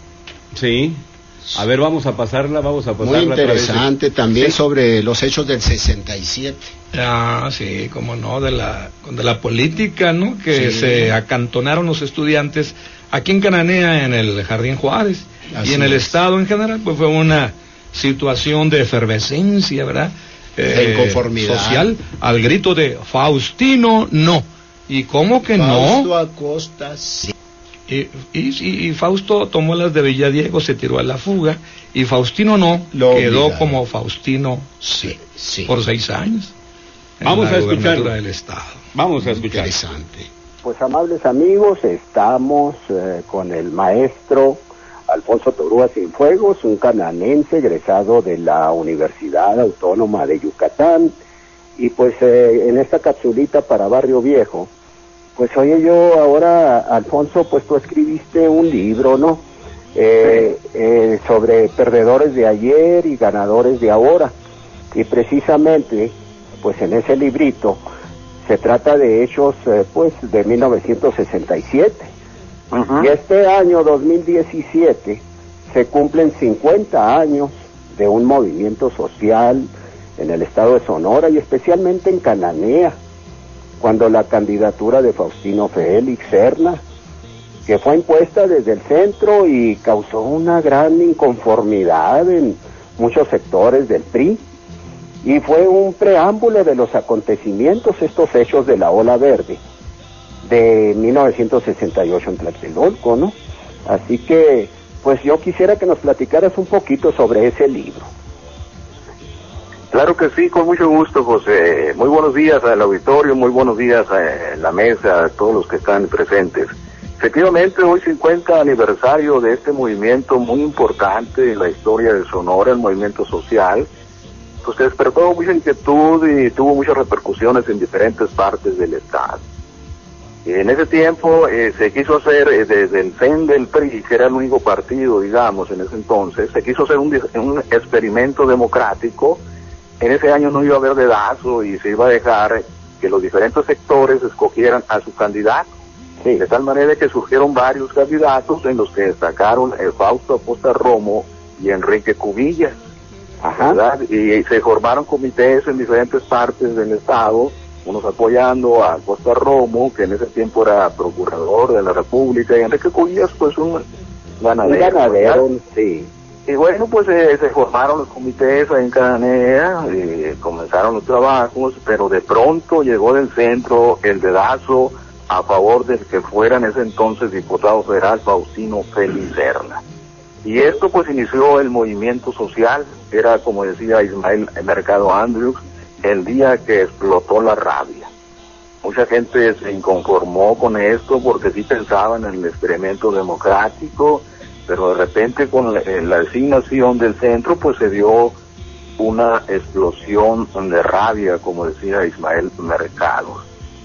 Sí. A ver, vamos a pasarla, vamos a pasarla. Muy interesante también, sí, sobre los hechos del sesenta y siete. Ah, sí, como no, de la, de la política, ¿no? Que sí. Se acantonaron los estudiantes aquí en Cananea, en el Jardín Juárez, así y en el es. Estado en general, pues fue una situación de efervescencia, ¿verdad? De inconformidad. Social, al grito de Faustino no. ¿Y cómo que Fausto no? Fausto Acosta sí. Y, y, y Fausto tomó las de Villadiego, se tiró a la fuga, y Faustino no, Lo quedó obligado. como Faustino sí, sí. por seis años. Vamos a escuchar del Estado. Vamos a escuchar. Interesante. Pues amables amigos, estamos eh, con el maestro Alfonso Torúa Cienfuegos, un cananense egresado de la Universidad Autónoma de Yucatán, y pues eh, en esta capsulita para Barrio Viejo, pues oye yo ahora, Alfonso, pues tú escribiste un libro, ¿no? Eh, eh, sobre perdedores de ayer y ganadores de ahora, y precisamente, pues en ese librito se trata de hechos, eh, pues, de mil novecientos sesenta y siete. Uh-huh. Y este año dos mil diecisiete se cumplen cincuenta años de un movimiento social en el estado de Sonora y especialmente en Cananea, cuando la candidatura de Faustino Félix Serna, que fue impuesta desde el centro y causó una gran inconformidad en muchos sectores del P R I, y fue un preámbulo de los acontecimientos, estos hechos de la Ola Verde de mil novecientos sesenta y ocho en Tlatelolco, ¿no? Así que, pues yo quisiera que nos platicaras un poquito sobre ese libro. Claro que sí, con mucho gusto, José. Muy buenos días al auditorio, muy buenos días a la mesa, a todos los que están presentes. Efectivamente, hoy cincuenta aniversario de este movimiento muy importante en la historia de Sonora, el movimiento social, pues que despertó mucha inquietud y tuvo muchas repercusiones en diferentes partes del estado. En ese tiempo eh, se quiso hacer, eh, desde el C E N del P R I, que era el único partido, digamos, en ese entonces, se quiso hacer un, un experimento democrático. En ese año no iba a haber dedazo y se iba a dejar que los diferentes sectores escogieran a su candidato. Sí. De tal manera que surgieron varios candidatos en los que destacaron eh, Fausto Acosta Romo y Enrique Cubillas. Ajá. ¿Verdad? Y, y se formaron comités en diferentes partes del estado unos apoyando a Costa Romo, que en ese tiempo era procurador de la República, y Enrique Cubillas, pues un ganadero. Un ganadero, ¿verdad? sí. Y bueno, pues eh, se formaron los comités ahí en Cananea, eh, comenzaron los trabajos, pero de pronto llegó del centro el dedazo a favor del que fuera en ese entonces diputado federal Faustino Félix Serna. Y esto pues inició el movimiento social, era como decía Ismael Mercado Andrews, el día que explotó la rabia. Mucha gente se inconformó con esto porque sí pensaban en el experimento democrático, pero de repente con la, la designación del centro pues se dio una explosión de rabia, como decía Ismael Mercado.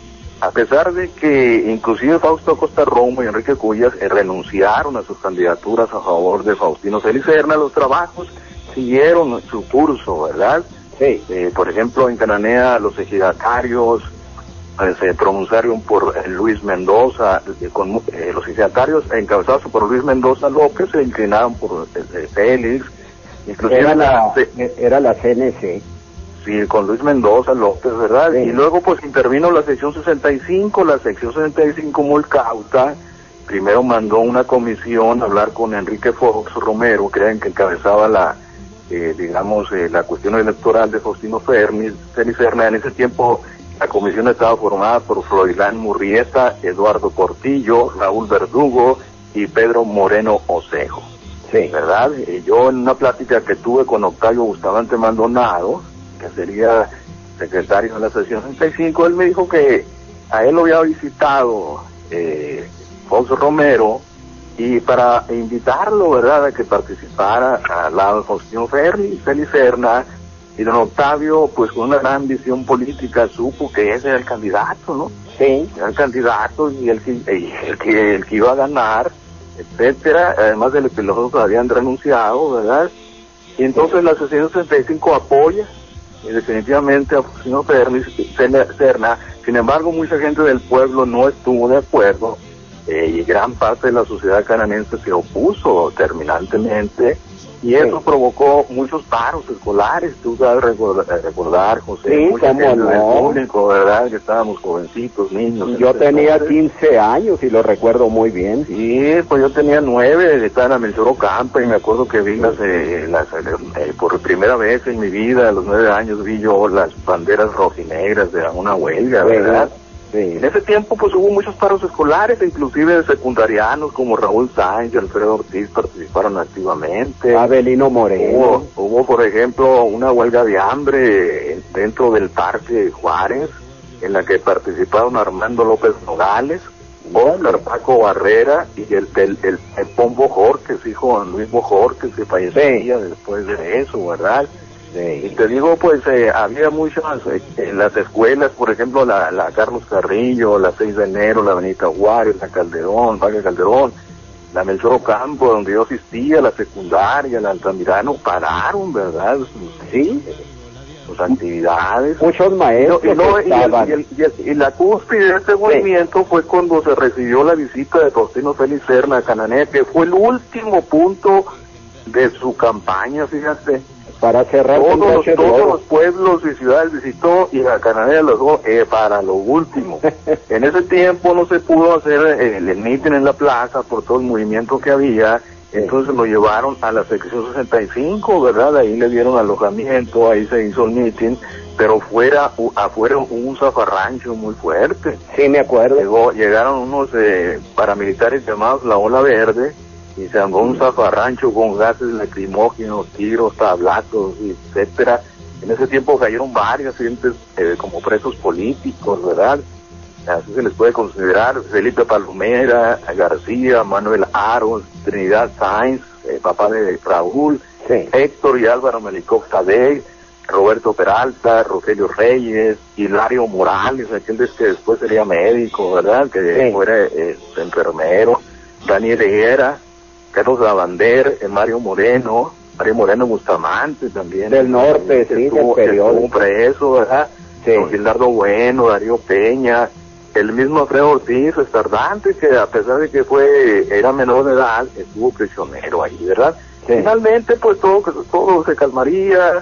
A pesar de que inclusive Fausto Costa Romo y Enrique Cubillas eh, renunciaron a sus candidaturas a favor de Faustino Félix Serna, los trabajos siguieron su curso, ¿verdad? Sí. Eh, por ejemplo, en Cananea los ejidatarios eh, se pronunciaron por eh, Luis Mendoza, eh, con, eh, los ejidatarios encabezados por Luis Mendoza López se inclinaron por eh, Félix, inclusive era la, la, era la C N C. Sí, con Luis Mendoza López, ¿verdad? Sí. Y luego pues intervino la sección sesenta y cinco, la sección sesenta y cinco muy cauta, primero mandó una comisión a hablar con Enrique Fox Romero, que era el que encabezaba la, eh, digamos, eh, la cuestión electoral de Faustino Félix Serna. En ese tiempo la comisión estaba formada por Froilán Murrieta, Eduardo Portillo, Raúl Verdugo y Pedro Moreno Osejo. Sí. ¿Verdad? Eh, yo en una plática que tuve con Octavio Bustamante Maldonado, que sería secretario de la sección sesenta y cinco, él me dijo que a él lo había visitado eh, Fox Romero y para invitarlo, ¿verdad?, a que participara al lado de Faustino Félix Serna, y don Octavio, pues con una gran visión política, supo que ese era el candidato, ¿no? Sí. Era el candidato y el que, el que, el que iba a ganar, etcétera, además de que los otros habían renunciado, ¿verdad? Y entonces la sección sesenta y cinco apoya y definitivamente a Faustino Félix Serna. Sin embargo, mucha gente del pueblo no estuvo de acuerdo eh, y gran parte de la sociedad cananense se opuso terminantemente, y eso sí provocó muchos paros escolares. Tú sabes recordar, recordar José, sí, mucha gente no. del público, ¿verdad?, que estábamos jovencitos, niños. Yo tenía entonces quince años y lo recuerdo muy bien. Sí, pues yo tenía nueve, estaba en la Melchor Ocampo y me acuerdo que vi las, eh, las eh, por primera vez en mi vida, a los nueve años, vi yo las banderas rojinegras de una huelga, ¿verdad? Sí. En ese tiempo pues hubo muchos paros escolares, inclusive secundarianos como Raúl Sáenz y Alfredo Ortiz participaron activamente. Abelino Moreno. Hubo, hubo por ejemplo una huelga de hambre dentro del Parque Juárez, en la que participaron Armando López Nogales, Óscar Paco Barrera y el, el, el, el Pombo Jorques, hijo de Luis Bojorques, que fallecía sí. después de eso, ¿verdad? Sí. Y te digo, pues eh, había muchas, eh, en las escuelas, por ejemplo, la, la Carlos Carrillo, la seis de enero, la Benita Juárez, la Calderón, Valle Calderón, la Melchor Ocampo, donde yo asistía, la secundaria, la Altamirano, pararon, ¿verdad? Sí, sus actividades. Muchos maestros y, no, y, estaban. el, y, el, y, y la cúspide de este sí. movimiento fue cuando se recibió la visita de Faustino Félix Serna a Cananea, que fue el último punto de su campaña, fíjate. Para cerrar todos, los, todos los pueblos y ciudades visitó, y a Cananea lo dejó eh, para lo último. En ese tiempo no se pudo hacer eh, el meeting en la plaza por todo el movimiento que había, entonces lo llevaron a la sección sesenta y cinco, ¿verdad? Ahí le dieron alojamiento, ahí se hizo el meeting, pero fuera, uh, afuera un zafarrancho muy fuerte. Sí, me acuerdo. Llegó, llegaron unos eh, paramilitares llamados la Ola Verde, y se armó un zafarrancho con gases lacrimógenos, tiros, tablazos, etcétera. En ese tiempo cayeron varias gentes eh, como presos políticos, ¿verdad? Así se les puede considerar: Felipe Palomera, García, Manuel Aros, Trinidad Sáenz, eh, papá de Raúl, sí. Héctor y Álvaro Melicoc Tadei, Roberto Peralta, Rogelio Reyes, Hilario Morales, aquel que después sería médico, ¿verdad?, que sí. fuera eh, enfermero, Daniel Higuera, Carlos Lavander, eh, Mario Moreno, Mario Moreno Bustamante también. Del norte, sí, estuvo, del periódico. Estuvo preso, ¿verdad? Sí. Don Gildardo Bueno, Darío Peña, el mismo Alfredo Ortiz Estardante, que a pesar de que fue, era menor de edad, estuvo prisionero ahí, ¿verdad? Sí. Finalmente, pues todo, todo se calmaría,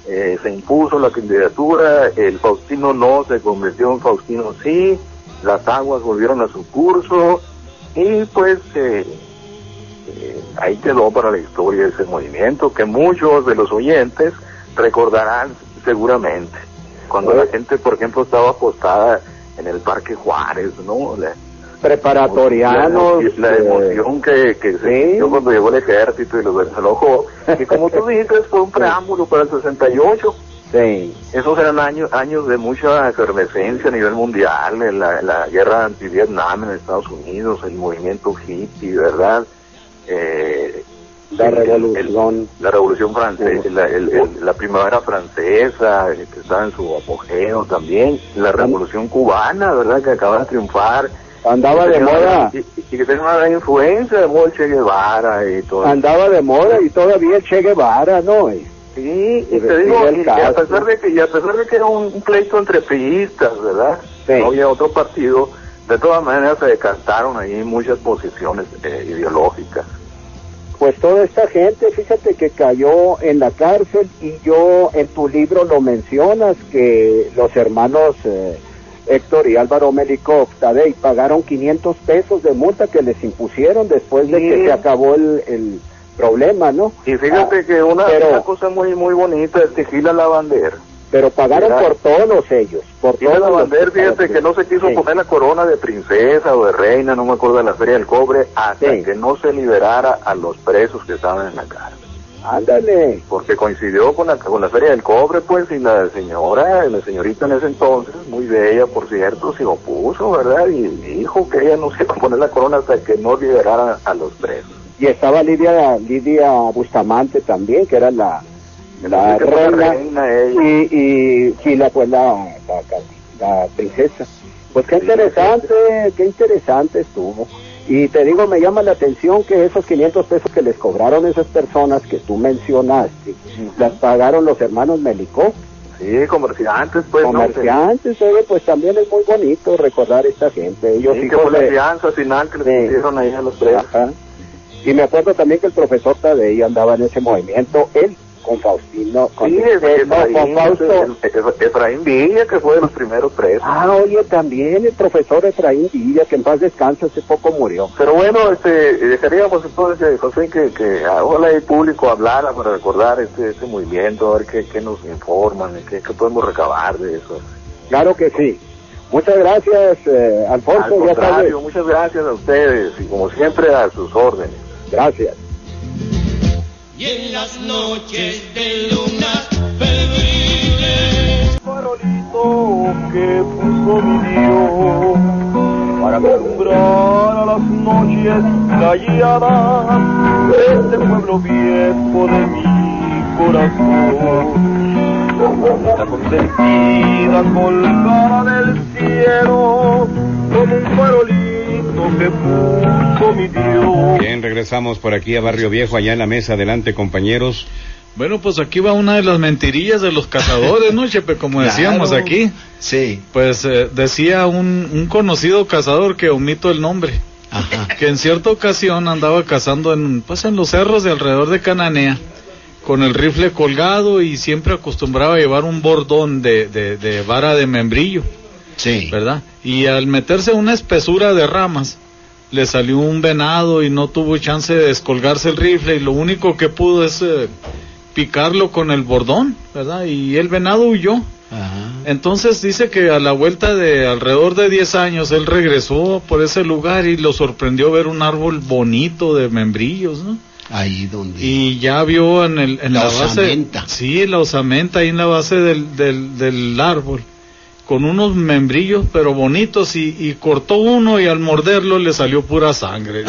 eh, se impuso la candidatura, el Faustino no se convirtió en Faustino sí, las aguas volvieron a su curso y pues eh, eh, ahí quedó para la historia ese movimiento que muchos de los oyentes recordarán seguramente, cuando la gente, por ejemplo, estaba apostada en el Parque Juárez, ¿no? La, preparatorianos. La, la emoción que, que se sintió cuando llegó el ejército y los desalojó, que como tú dices fue un preámbulo para el sesenta y ocho. Sí. Esos eran años años de mucha efervescencia a nivel mundial, en la, la guerra anti-Vietnam en Estados Unidos, el movimiento hippie, ¿verdad? Eh, la el, revolución. El, la revolución francesa, la, el, el, la primavera francesa, que estaba en su apogeo también, la revolución cubana, ¿verdad? Que acaba de triunfar. Andaba de moda. Y, y que tenía una gran influencia de moda el Che Guevara y todo. Andaba de moda y todavía el Che Guevara, ¿no? Sí, y te digo, y, y a pesar de que, y a pesar de que era un, un pleito entre priistas, ¿verdad? Sí. No había otro partido, de todas maneras se decantaron ahí muchas posiciones eh, ideológicas. Pues toda esta gente, fíjate que cayó en la cárcel y yo en tu libro lo mencionas, que los hermanos eh, Héctor y Álvaro Melikov Tadei pagaron quinientos pesos de multa que les impusieron después de sí. que se acabó el, el problema, ¿no? Y fíjate ah, que una, pero, una cosa muy muy bonita es que Gila Lavander. Pero pagaron ¿verdad? Por todos ellos, por Gila todos Lavander, fíjate que no se quiso sí. poner la corona de princesa o de reina, no me acuerdo de la Feria del Cobre, hasta sí. que no se liberara a los presos que estaban en la cárcel. Ándale. Porque coincidió con la, con la Feria del Cobre, pues, y la señora, la señorita en ese entonces, muy bella, por cierto, se opuso, ¿verdad? Y dijo que ella no se iba a poner la corona hasta que no liberaran a los presos. Y estaba Lidia, Lidia Bustamante también, que era la, la reina, reina ella. y, y Gila, pues, la, la, la princesa. Pues qué interesante, qué interesante estuvo. Y te digo, me llama la atención que esos quinientos pesos que les cobraron esas personas que tú mencionaste, uh-huh. las pagaron los hermanos Melikov. Sí, comerciantes, pues. Comerciantes, no, oye, pues también es muy bonito recordar a esta gente. Ellos sí, que fue la fianza final que les sí. pusieron ahí a los presos. Y me acuerdo también que el profesor Tadei andaba en ese movimiento, él con Faustino, con, sí, este, no, con Fausto. Efraín Villa, que fue de los primeros presos. Ah, oye, también el profesor Efraín Villa, que en paz descansa, hace poco murió. Pero bueno, este, dejaríamos entonces, José, que, que ojalá el público hablara para recordar este, este movimiento, a ver qué, qué nos informan, qué, qué podemos recabar de eso. Claro que sí. Muchas gracias, eh, Alfonso. Al contrario, ya sabes. Muchas gracias a ustedes y como siempre a sus órdenes. Gracias. Y en las noches de luna febriles, farolito que puso mi Dios para alumbrar a las noches calladas de este pueblo viejo de mi corazón. Está consentida colgada del cielo como un farolito que puso mi Dios. Bien, regresamos por aquí a Barrio Viejo, allá en la mesa. Adelante, compañeros. Bueno, pues aquí va una de las mentirillas de los cazadores, ¿no, Chepe? Como decíamos claro. aquí. Sí. Pues eh, decía un, un conocido cazador, que omito el nombre, ajá. que en cierta ocasión andaba cazando en, pues, en los cerros de alrededor de Cananea, con el rifle colgado, y siempre acostumbraba a llevar un bordón de, de, de vara de membrillo. Sí. ¿Verdad? Y al meterse una espesura de ramas, le salió un venado y no tuvo chance de descolgarse el rifle, y lo único que pudo es eh, picarlo con el bordón, ¿verdad? Y el venado huyó. Ajá. Entonces dice que a la vuelta de alrededor de diez años, él regresó por ese lugar y lo sorprendió ver un árbol bonito de membrillos, ¿no? Ahí donde... Y ya vio en, el, en la, la osamenta. base... Sí, la osamenta, ahí en la base del, del, del árbol, con unos membrillos pero bonitos, y, y cortó uno y al morderlo le salió pura sangre.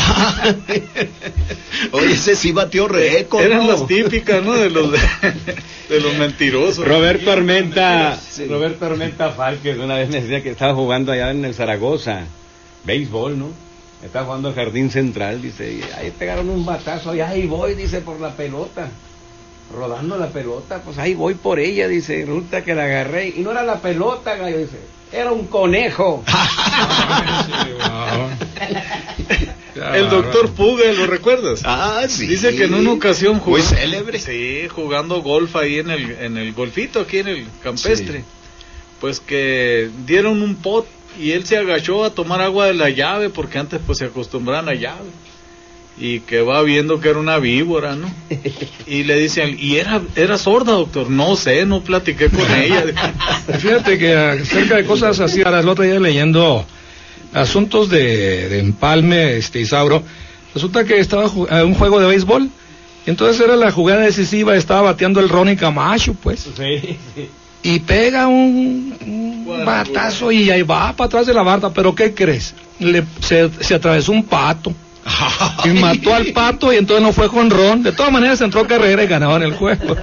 Oye, ese sí batió récord. Eran ¿no? las típicas, ¿no? De los, de, de los mentirosos. Roberto Armenta, sí. Roberto Armenta Falques una vez me decía que estaba jugando allá en el Zaragoza, béisbol, ¿no? Estaba jugando al Jardín Central, dice, y ahí pegaron un batazo, y ahí voy, dice, por la pelota. Rodando la pelota, pues ahí voy por ella, dice, resulta que la agarré, y no era la pelota, gallo, dice, era un conejo. el doctor Puga, ¿lo recuerdas? Ah, sí. Dice que en una ocasión jugó, muy célebre. Sí, jugando golf ahí en el, en el golfito, aquí en el campestre. Sí. Pues que dieron un pot y él se agachó a tomar agua de la llave, porque antes pues se acostumbraban a llave. Y que va viendo que era una víbora, ¿no? Y le dicen, ¿y era, era sorda, doctor? No sé, no platiqué con ella. Fíjate que acerca de cosas así, ahora el otro día leyendo asuntos de, de empalme, este, Isauro, resulta que estaba en un juego de béisbol, y entonces era la jugada decisiva, estaba bateando el Ronnie Camacho, pues. Sí, sí. Y pega un, un batazo y ahí va para atrás de la barda, pero ¿qué crees? Le, se, se atravesó un pato. Y mató al pato y entonces no fue jonrón. De todas maneras entró carrera y ganaban el juego.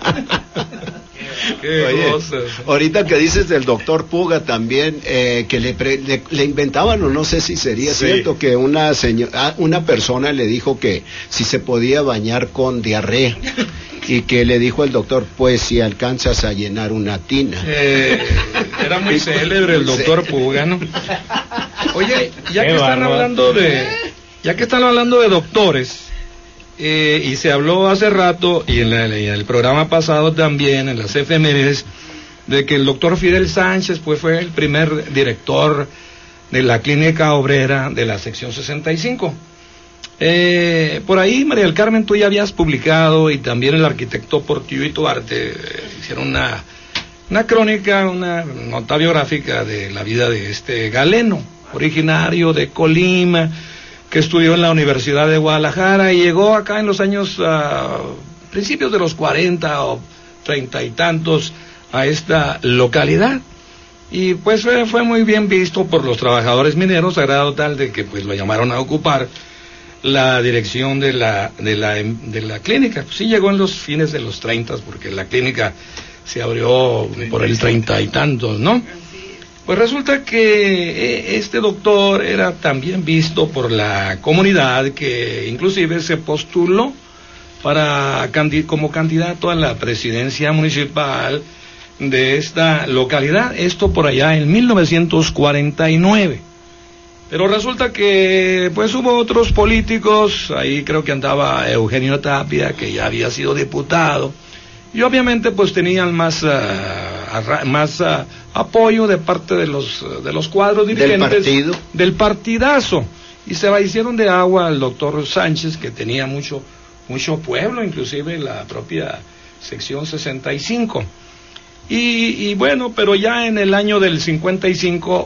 Qué Oye, ahorita que dices del doctor Puga también, eh, que le, pre, le, le inventaban, o no sé si sería sí. cierto, que una señora, una persona le dijo que si se podía bañar con diarrea. Y que le dijo el doctor, pues si alcanzas a llenar una tina. Eh, era muy célebre el doctor sí. Puga, ¿no? Oye, ya Qué que están barba. hablando de... Ya que están hablando de doctores, eh, y se habló hace rato, y en, la, en el programa pasado también, en las efemérides, de que el doctor Fidel Sánchez pues fue el primer director de la Clínica Obrera de la sección sesenta y cinco. Eh, por ahí, María del Carmen, tú ya habías publicado, y también el arquitecto Portillo y Tuarte eh, hicieron una, una crónica, una nota biográfica de la vida de este galeno, originario de Colima, que estudió en la Universidad de Guadalajara y llegó acá en los años, uh, principios de los cuarenta o treinta y tantos a esta localidad. Y pues fue, fue muy bien visto por los trabajadores mineros, a grado tal de que pues lo llamaron a ocupar la dirección de la, de la, de la clínica. Pues sí llegó en los fines de los treintas, porque la clínica se abrió por el treinta y tantos, ¿no? Pues resulta que este doctor era también visto por la comunidad, que inclusive se postuló para como candidato a la presidencia municipal de esta localidad, esto por allá en mil novecientos cuarenta y nueve. Pero resulta que pues hubo otros políticos, ahí creo que andaba Eugenio Tapia, que ya había sido diputado, y obviamente pues tenían más uh, arra- más uh, apoyo de parte de los uh, de los cuadros dirigentes del partido, del partidazo, y se hicieron de agua al doctor Sánchez, que tenía mucho mucho pueblo, inclusive la propia sección sesenta y cinco. Y, y bueno, pero ya en el año del cincuenta y cinco,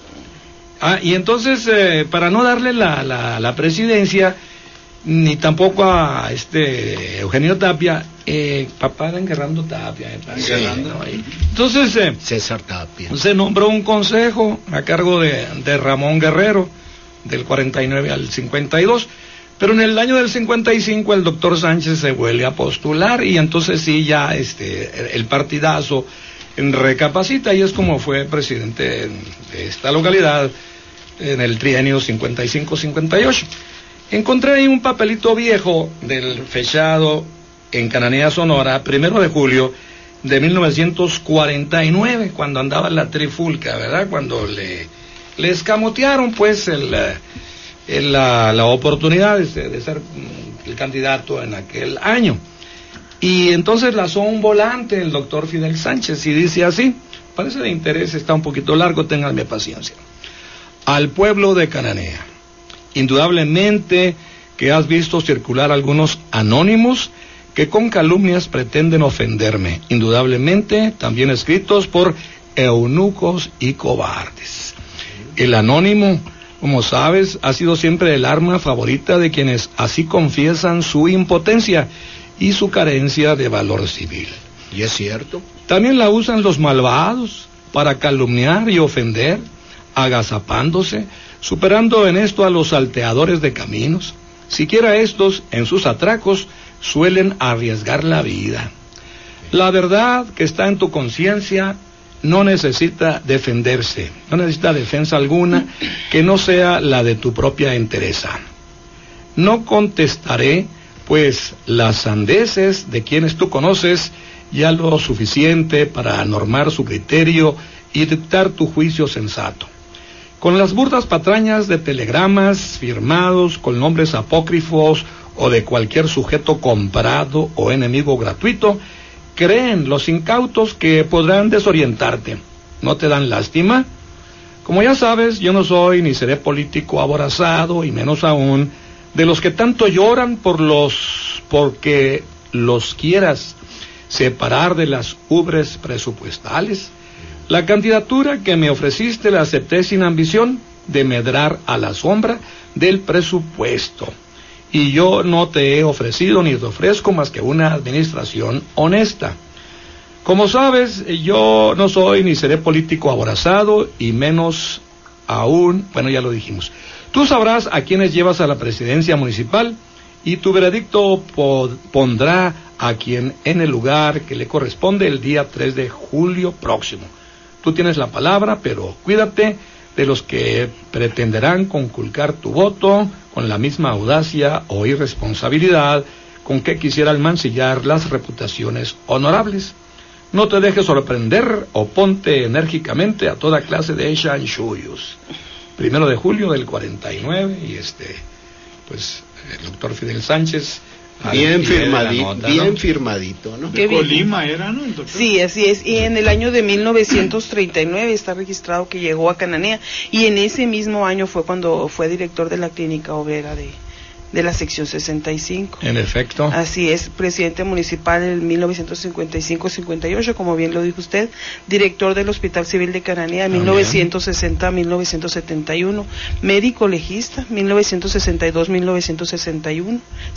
ah, y entonces eh, para no darle la, la, la presidencia, ni tampoco a este Eugenio Tapia, eh, papá era Enguerrando Tapia, eh, sí. Enguerrando ahí. Entonces eh, César Tapia se nombró un consejo a cargo de, de Ramón Guerrero, del cuarenta y nueve al cincuenta y dos, pero en el año del cincuenta y cinco el doctor Sánchez se vuelve a postular, y entonces sí ya este el partidazo recapacita, y es como fue presidente de esta localidad en el trienio cincuenta y cinco cincuenta y ocho. Encontré ahí un papelito viejo del fechado en Cananea, Sonora, primero de julio de mil novecientos cuarenta y nueve, cuando andaba la trifulca, ¿verdad? Cuando le, le escamotearon, pues, el, el, la, la oportunidad de, de ser el candidato en aquel año. Y entonces lanzó un volante el doctor Fidel Sánchez, y dice así, parece de interés, está un poquito largo, ténganme paciencia. Al pueblo de Cananea, indudablemente que has visto circular algunos anónimos que con calumnias pretenden ofenderme, indudablemente también escritos por eunucos y cobardes. El anónimo, como sabes, ha sido siempre el arma favorita de quienes así confiesan su impotencia y su carencia de valor civil. ¿Y es cierto? También la usan los malvados para calumniar y ofender, agazapándose, superando en esto a los salteadores de caminos. Siquiera estos, en sus atracos, suelen arriesgar la vida. La verdad que está en tu conciencia no necesita defenderse, no necesita defensa alguna que no sea la de tu propia entereza. No contestaré, pues las sandeces de quienes tú conoces ya lo suficiente para normar su criterio y dictar tu juicio sensato. con las burdas patrañas de telegramas firmados con nombres apócrifos o de cualquier sujeto comprado o enemigo gratuito, creen los incautos que podrán desorientarte. ¿No te dan lástima? Como ya sabes, yo no soy ni seré político aborazado, y menos aún de los que tanto lloran por los porque los quieras separar de las ubres presupuestales. La candidatura que me ofreciste la acepté sin ambición de medrar a la sombra del presupuesto. Y yo no te he ofrecido ni te ofrezco más que una administración honesta. Como sabes, yo no soy ni seré político aborazado, y menos aún, bueno, ya lo dijimos. Tú sabrás a quienes llevas a la presidencia municipal, y tu veredicto pondrá a quien en el lugar que le corresponde el día tres de julio próximo. Tú tienes la palabra, pero cuídate de los que pretenderán conculcar tu voto con la misma audacia o irresponsabilidad con que quisieran mancillar las reputaciones honorables. No te dejes sorprender, oponte enérgicamente a toda clase de chanchullos. Primero de julio del cuarenta y nueve, y este, pues, el doctor Fidel Sánchez. Bien firmadito, nota, bien ¿no? firmadito, ¿no? De Colima era, ¿no? Doctor? Sí, así es. Y en el año de mil novecientos treinta y nueve está registrado que llegó a Cananea, y en ese mismo año fue cuando fue director de la Clínica Obrera de, de la sección sesenta y cinco. En efecto. Así es, presidente municipal en mil novecientos cincuenta y cinco cincuenta y ocho, como bien lo dijo usted, director del Hospital Civil de Cananea mil novecientos sesenta a mil novecientos setenta y uno, médico legista mil novecientos sesenta y dos a mil novecientos setenta y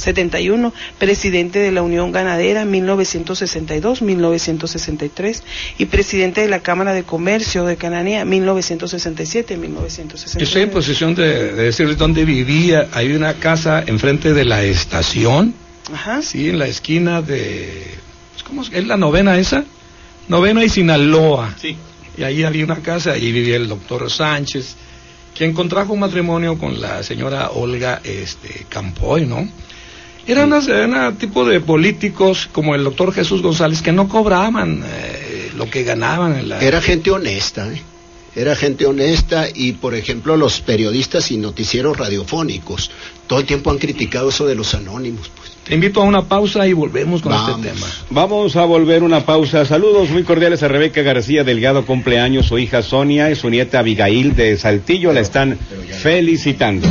uno, presidente de la Unión Ganadera mil novecientos sesenta y dos a mil novecientos sesenta y tres, y presidente de la Cámara de Comercio de Cananea mil novecientos sesenta y siete a mil novecientos sesenta y nueve. Estoy en posición de, de decirles dónde vivía. Hay una casa enfrente de la estación. Ajá. Sí, en la esquina de, ¿cómo es? ¿Es la novena esa? Novena y Sinaloa. Sí. Y ahí había una casa, allí vivía el doctor Sánchez, quien contrajo un matrimonio con la señora Olga este, Campoy, ¿no? Era una, una tipo de políticos como el doctor Jesús González que no cobraban eh, lo que ganaban en la... Era gente honesta, ¿eh? Era gente honesta, y por ejemplo los periodistas y noticieros radiofónicos todo el tiempo han criticado eso de los anónimos, pues. Te invito a una pausa y volvemos con Vamos. este tema. Vamos a volver una pausa. Saludos muy cordiales a Rebeca García Delgado, cumpleaños su hija Sonia y su nieta Abigail de Saltillo, la están felicitando.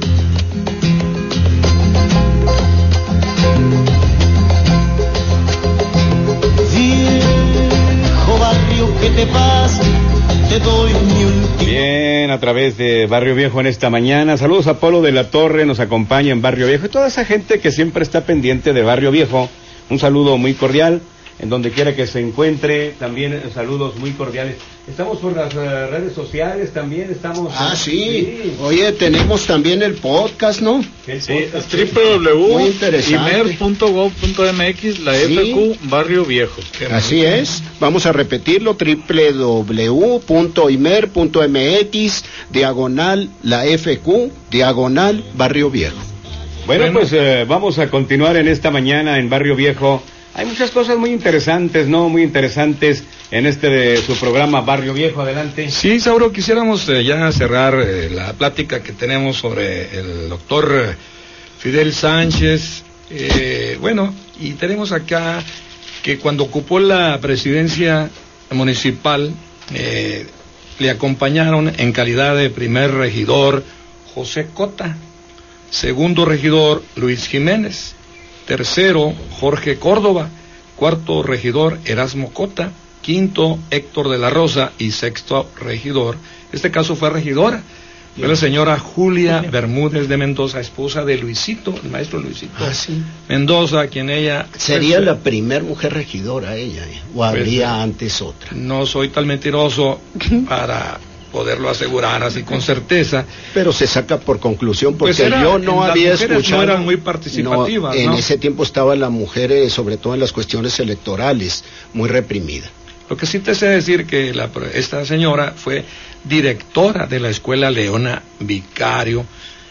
Viejo barrio, ¿qué te pasa? Te doy ni un... Bien, a través de Barrio Viejo en esta mañana. Saludos a Polo de la Torre, nos acompaña en Barrio Viejo, y toda esa gente que siempre está pendiente de Barrio Viejo. Un saludo muy cordial en donde quiera que se encuentre. También eh, saludos muy cordiales. Estamos por las uh, redes sociales también, estamos... Ah, sí. sí. Oye, tenemos también el podcast, ¿no? El sí, podcast, es doble u doble u doble u punto i m e r punto gov punto m x, la sí. F Q Barrio Viejo. Así es. Vamos a repetirlo, doble u doble u doble u punto i m e r punto m x, diagonal, la F Q, diagonal, Barrio Viejo. Bueno, bueno. pues eh, vamos a continuar en esta mañana en Barrio Viejo. Hay muchas cosas muy interesantes, ¿no? Muy interesantes en este de su programa Barrio Viejo. Adelante. Sí, Sauro, quisiéramos eh, ya cerrar eh, la plática que tenemos sobre el doctor Fidel Sánchez. Eh, bueno, y tenemos acá que cuando ocupó la presidencia municipal, eh, le acompañaron en calidad de primer regidor José Cota, segundo regidor Luis Jiménez, tercero Jorge Córdoba, cuarto regidor Erasmo Cota, quinto Héctor de la Rosa y sexto regidor, este caso fue regidora, fue la señora Julia Bermúdez de Mendoza, esposa de Luisito, el maestro Luisito ah, sí. Mendoza, quien ella... Sería pues, la primer mujer regidora ella, ¿eh? ¿O pues, habría antes otra? No soy tan mentiroso para poderlo asegurar así con certeza. Pero se saca por conclusión, porque pues era, yo no había escuchado... no eran muy participativas, no, en ¿no? ese tiempo estaba la mujer, eh, sobre todo en las cuestiones electorales, muy reprimida. Lo que sí te sé decir que la, esta señora fue directora de la Escuela Leona Vicario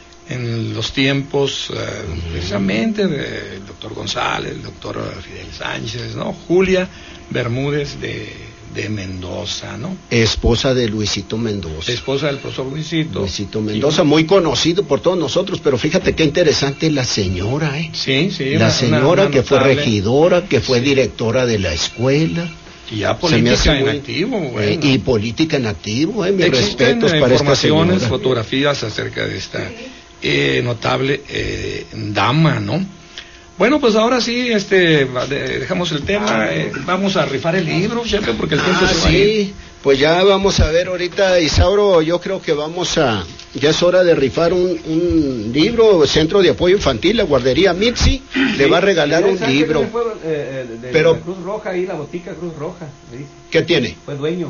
en los tiempos eh, uh-huh. precisamente del doctor González, el doctor Fidel Sánchez, ¿no? Julia Bermúdez de, de Mendoza, ¿no? Esposa de Luisito Mendoza. Esposa del profesor Luisito. Luisito Mendoza, muy conocido por todos nosotros, pero fíjate qué interesante la señora, ¿eh? Sí, sí. La una, señora una, una que fue notable. regidora, que fue sí. directora de la escuela. Y ya política en muy, activo, bueno. eh, Y política en activo, eh, mis Existen respetos para esta informaciones, señora. fotografías acerca de esta eh, notable eh, dama, ¿no? Bueno, pues ahora sí, este, dejamos el tema, eh, vamos a rifar el libro, jefe, porque el tiempo ah, se va sí. a ir. Pues ya vamos a ver ahorita, Isauro, yo creo que vamos a, ya es hora de rifar un, un libro, Centro de Apoyo Infantil, la guardería Mitzi, sí, le va a regalar un libro. Fue, eh, de, pero la Cruz Roja ahí, la botica Cruz Roja, ¿sí? ¿Qué tiene? Fue dueño,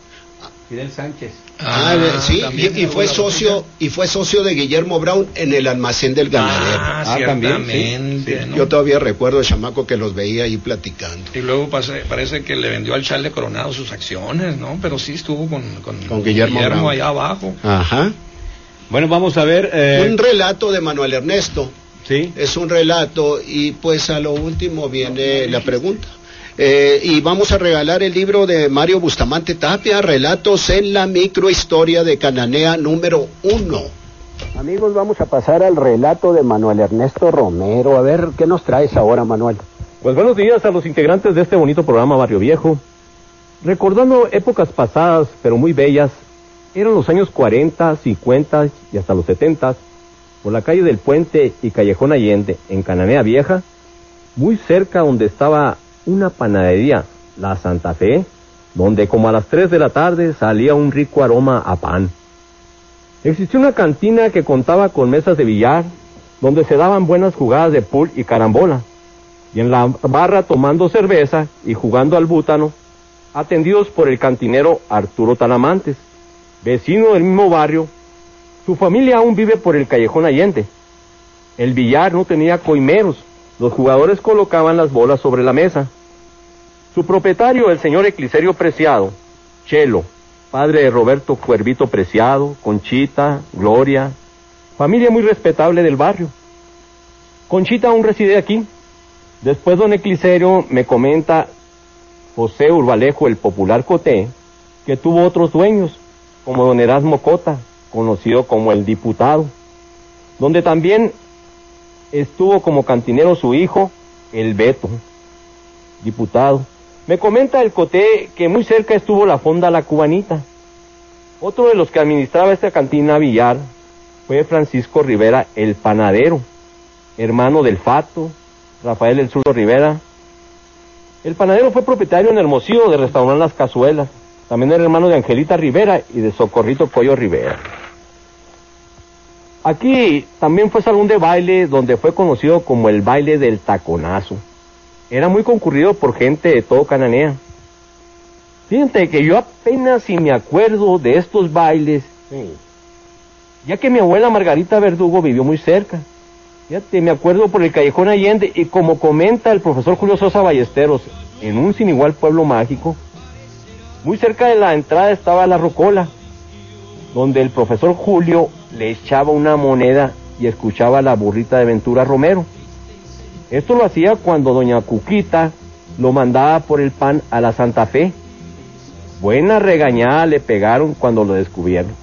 Fidel Sánchez. Ah, ah sí, y, y fue socio, y fue socio de Guillermo Brown en el almacén del ganadero. Ah, ah ciertamente, sí, ¿no? Yo todavía recuerdo el chamaco que los veía ahí platicando. Y luego pase, parece que le vendió al Charle Coronado sus acciones, ¿no? Pero sí estuvo con, con, con Guillermo, Guillermo allá abajo. Ajá. Bueno, vamos a ver. Eh... Un relato de Manuel Ernesto. Sí. Es un relato y pues a lo último viene la pregunta. Eh, y vamos a regalar el libro de Mario Bustamante Tapia, Relatos en la Microhistoria de Cananea número uno. Amigos, vamos a pasar al relato de Manuel Ernesto Romero. A ver, ¿qué nos traes ahora, Manuel? Pues buenos días a los integrantes de este bonito programa Barrio Viejo. Recordando épocas pasadas, pero muy bellas, eran los años cuarenta, cincuenta y hasta los setenta, por la calle del Puente y Callejón Allende, en Cananea Vieja, muy cerca donde estaba una panadería, la Santa Fe, donde como a las tres de la tarde salía un rico aroma a pan. Existía una cantina que contaba con mesas de billar, donde se daban buenas jugadas de pool y carambola, y en la barra tomando cerveza y jugando al bútano, atendidos por el cantinero Arturo Talamantes, vecino del mismo barrio. Su familia aún vive por el Callejón Allende. El billar no tenía coimeros. Los jugadores colocaban las bolas sobre la mesa. Su propietario, el señor Ecliserio Preciado, Chelo, padre de Roberto Cuervito Preciado, Conchita, Gloria, familia muy respetable del barrio. Conchita aún reside aquí. Después don Ecliserio me comenta José Urbalejo, el popular Coté, que tuvo otros dueños, como don Erasmo Cota, conocido como el Diputado, donde también estuvo como cantinero su hijo, el Beto, diputado. Me comenta el Coté que muy cerca estuvo la Fonda La Cubanita. Otro de los que administraba esta cantina billar fue Francisco Rivera, el panadero, hermano del Fato, Rafael el Zurdo Rivera. El panadero fue propietario en Hermosillo de restaurar Las Cazuelas. También era hermano de Angelita Rivera y de Socorrito Coyo Rivera. Aquí también fue salón de baile donde fue conocido como el baile del taconazo. Era muy concurrido por gente de todo Cananea. Fíjate que yo apenas si me acuerdo de estos bailes, sí, ya que mi abuela Margarita Verdugo vivió muy cerca. Fíjate, me acuerdo por el Callejón Allende, y como comenta el profesor Julio Sosa Ballesteros, en un sin igual pueblo mágico, muy cerca de la entrada estaba la Rocola, donde el profesor Julio le echaba una moneda y escuchaba la burrita de Ventura Romero. Esto lo hacía cuando doña Cuquita lo mandaba por el pan a la Santa Fe. Buena regañada le pegaron cuando lo descubrieron.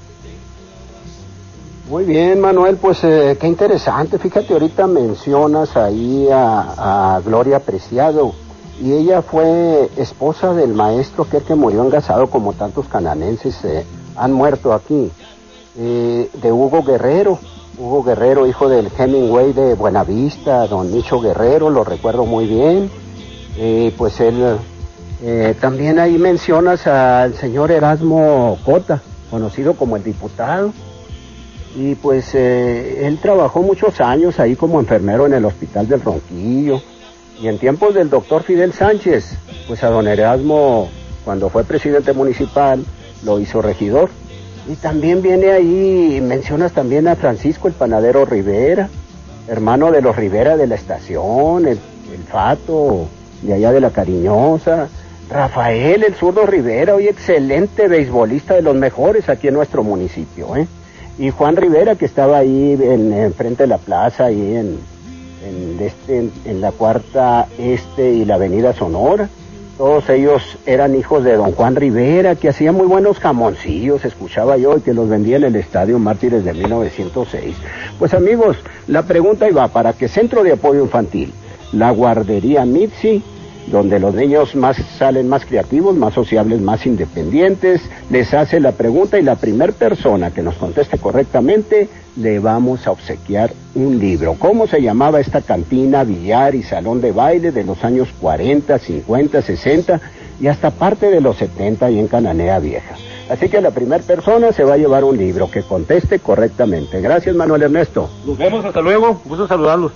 Muy bien, Manuel, pues eh, qué interesante. Fíjate, ahorita mencionas ahí a, a Gloria Preciado, y ella fue esposa del maestro que, que murió engasado, como tantos cananenses eh, han muerto aquí, eh, de Hugo Guerrero. Hugo Guerrero, hijo del Hemingway de Buenavista, don Nicho Guerrero, lo recuerdo muy bien. Eh, pues él, eh, también ahí mencionas al señor Erasmo Cota, conocido como el Diputado. Y pues eh, él trabajó muchos años ahí como enfermero en el Hospital del Ronquillo. Y en tiempos del doctor Fidel Sánchez, pues a don Erasmo, cuando fue presidente municipal, lo hizo regidor. Y también viene ahí, mencionas también a Francisco el Panadero Rivera, hermano de los Rivera de la Estación, el, el Fato de allá de la Cariñosa, Rafael el Zurdo Rivera, hoy excelente beisbolista, de los mejores aquí en nuestro municipio, ¿eh? Y Juan Rivera, que estaba ahí en, en frente de la plaza, ahí en, en, este, en, en la Cuarta Este y la Avenida Sonora. todos ellos eran hijos de don Juan Rivera, que hacía muy buenos jamoncillos, escuchaba yo, y que los vendía en el Estadio Mártires de mil novecientos seis. Pues amigos, la pregunta iba para que Centro de Apoyo Infantil, la guardería Mitzi, donde los niños más salen más creativos, más sociables, más independientes, les hace la pregunta y la primer persona que nos conteste correctamente le vamos a obsequiar un libro. ¿Cómo se llamaba esta cantina, billar y salón de baile de los años cuarenta, cincuenta, sesenta y hasta parte de los setenta ahí en Cananea Vieja? Así que la primera persona se va a llevar un libro que conteste correctamente. Gracias, Manuel Ernesto. Nos vemos, hasta luego, gusto saludarlos.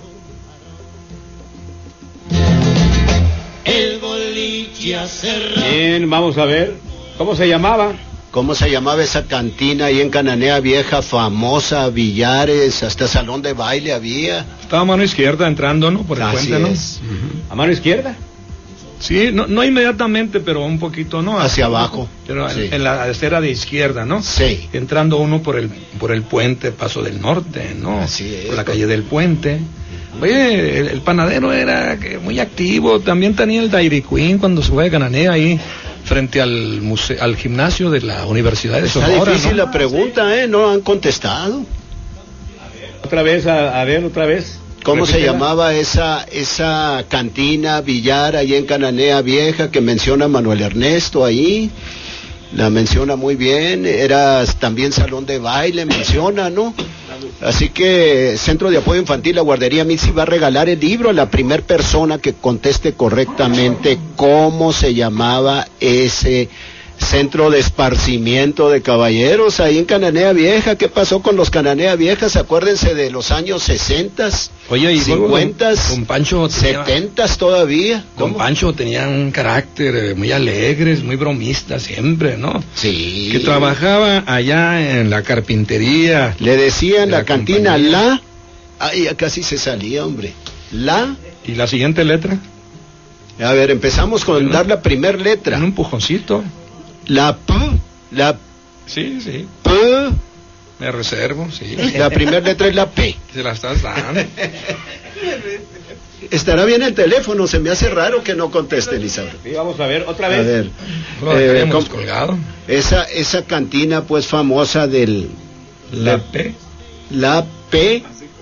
El boliche ha cerrado. Bien, vamos a ver. ¿Cómo se llamaba? ¿Cómo se llamaba esa cantina ahí en Cananea Vieja, famosa, billares, hasta salón de baile había? Estaba a mano izquierda entrando, ¿no? Por el Así puente, ¿no? es. Uh-huh. ¿A mano izquierda? Sí, no, no inmediatamente, pero un poquito, ¿no? Hacia abajo. Pero sí. en, en la acera de izquierda, ¿no? Sí. Entrando uno por el por el puente Paso del Norte, ¿no? Así es. Por la calle del Puente. Oye, el, el panadero era que muy activo, también tenía el Dairy Queen cuando se fue de Cananea ahí frente al museo, al gimnasio de la Universidad de Sonora. Está difícil, ¿no? la pregunta, ¿eh? No han contestado. Otra vez, a, a ver, otra vez. ¿Cómo se Repítela. llamaba esa esa cantina, billar ahí en Cananea Vieja que menciona Manuel Ernesto ahí? La menciona muy bien, era también salón de baile, menciona, ¿no? Así que Centro de Apoyo Infantil, la guardería Mitzi va a regalar el libro a la primer persona que conteste correctamente cómo se llamaba ese centro de esparcimiento de caballeros ahí en Cananea Vieja. ¿Qué pasó con los Cananea Viejas? Acuérdense de los años sesentas, Oye, y cincuentas, don Pancho tenía, setentas todavía. Don ¿Cómo? Pancho tenía un carácter eh, muy alegre, muy bromista siempre, ¿no? Sí. Que trabajaba allá en la carpintería. Le decían la, la cantina compañía. La. Ay, ya casi se salía, hombre. La. ¿Y la siguiente letra? A ver, empezamos con Bueno, dar la primer letra. Un empujoncito. La P. La Sí, sí. P. Me reservo, sí. La primera letra es la P. Se la estás dando. Estará bien el teléfono, se me hace raro que no conteste, Elizabeth. Sí, vamos a ver, otra A vez. ver. Lo eh, dejaremos ¿cómo- colgado. esa, esa cantina, pues, famosa del... La P. La P.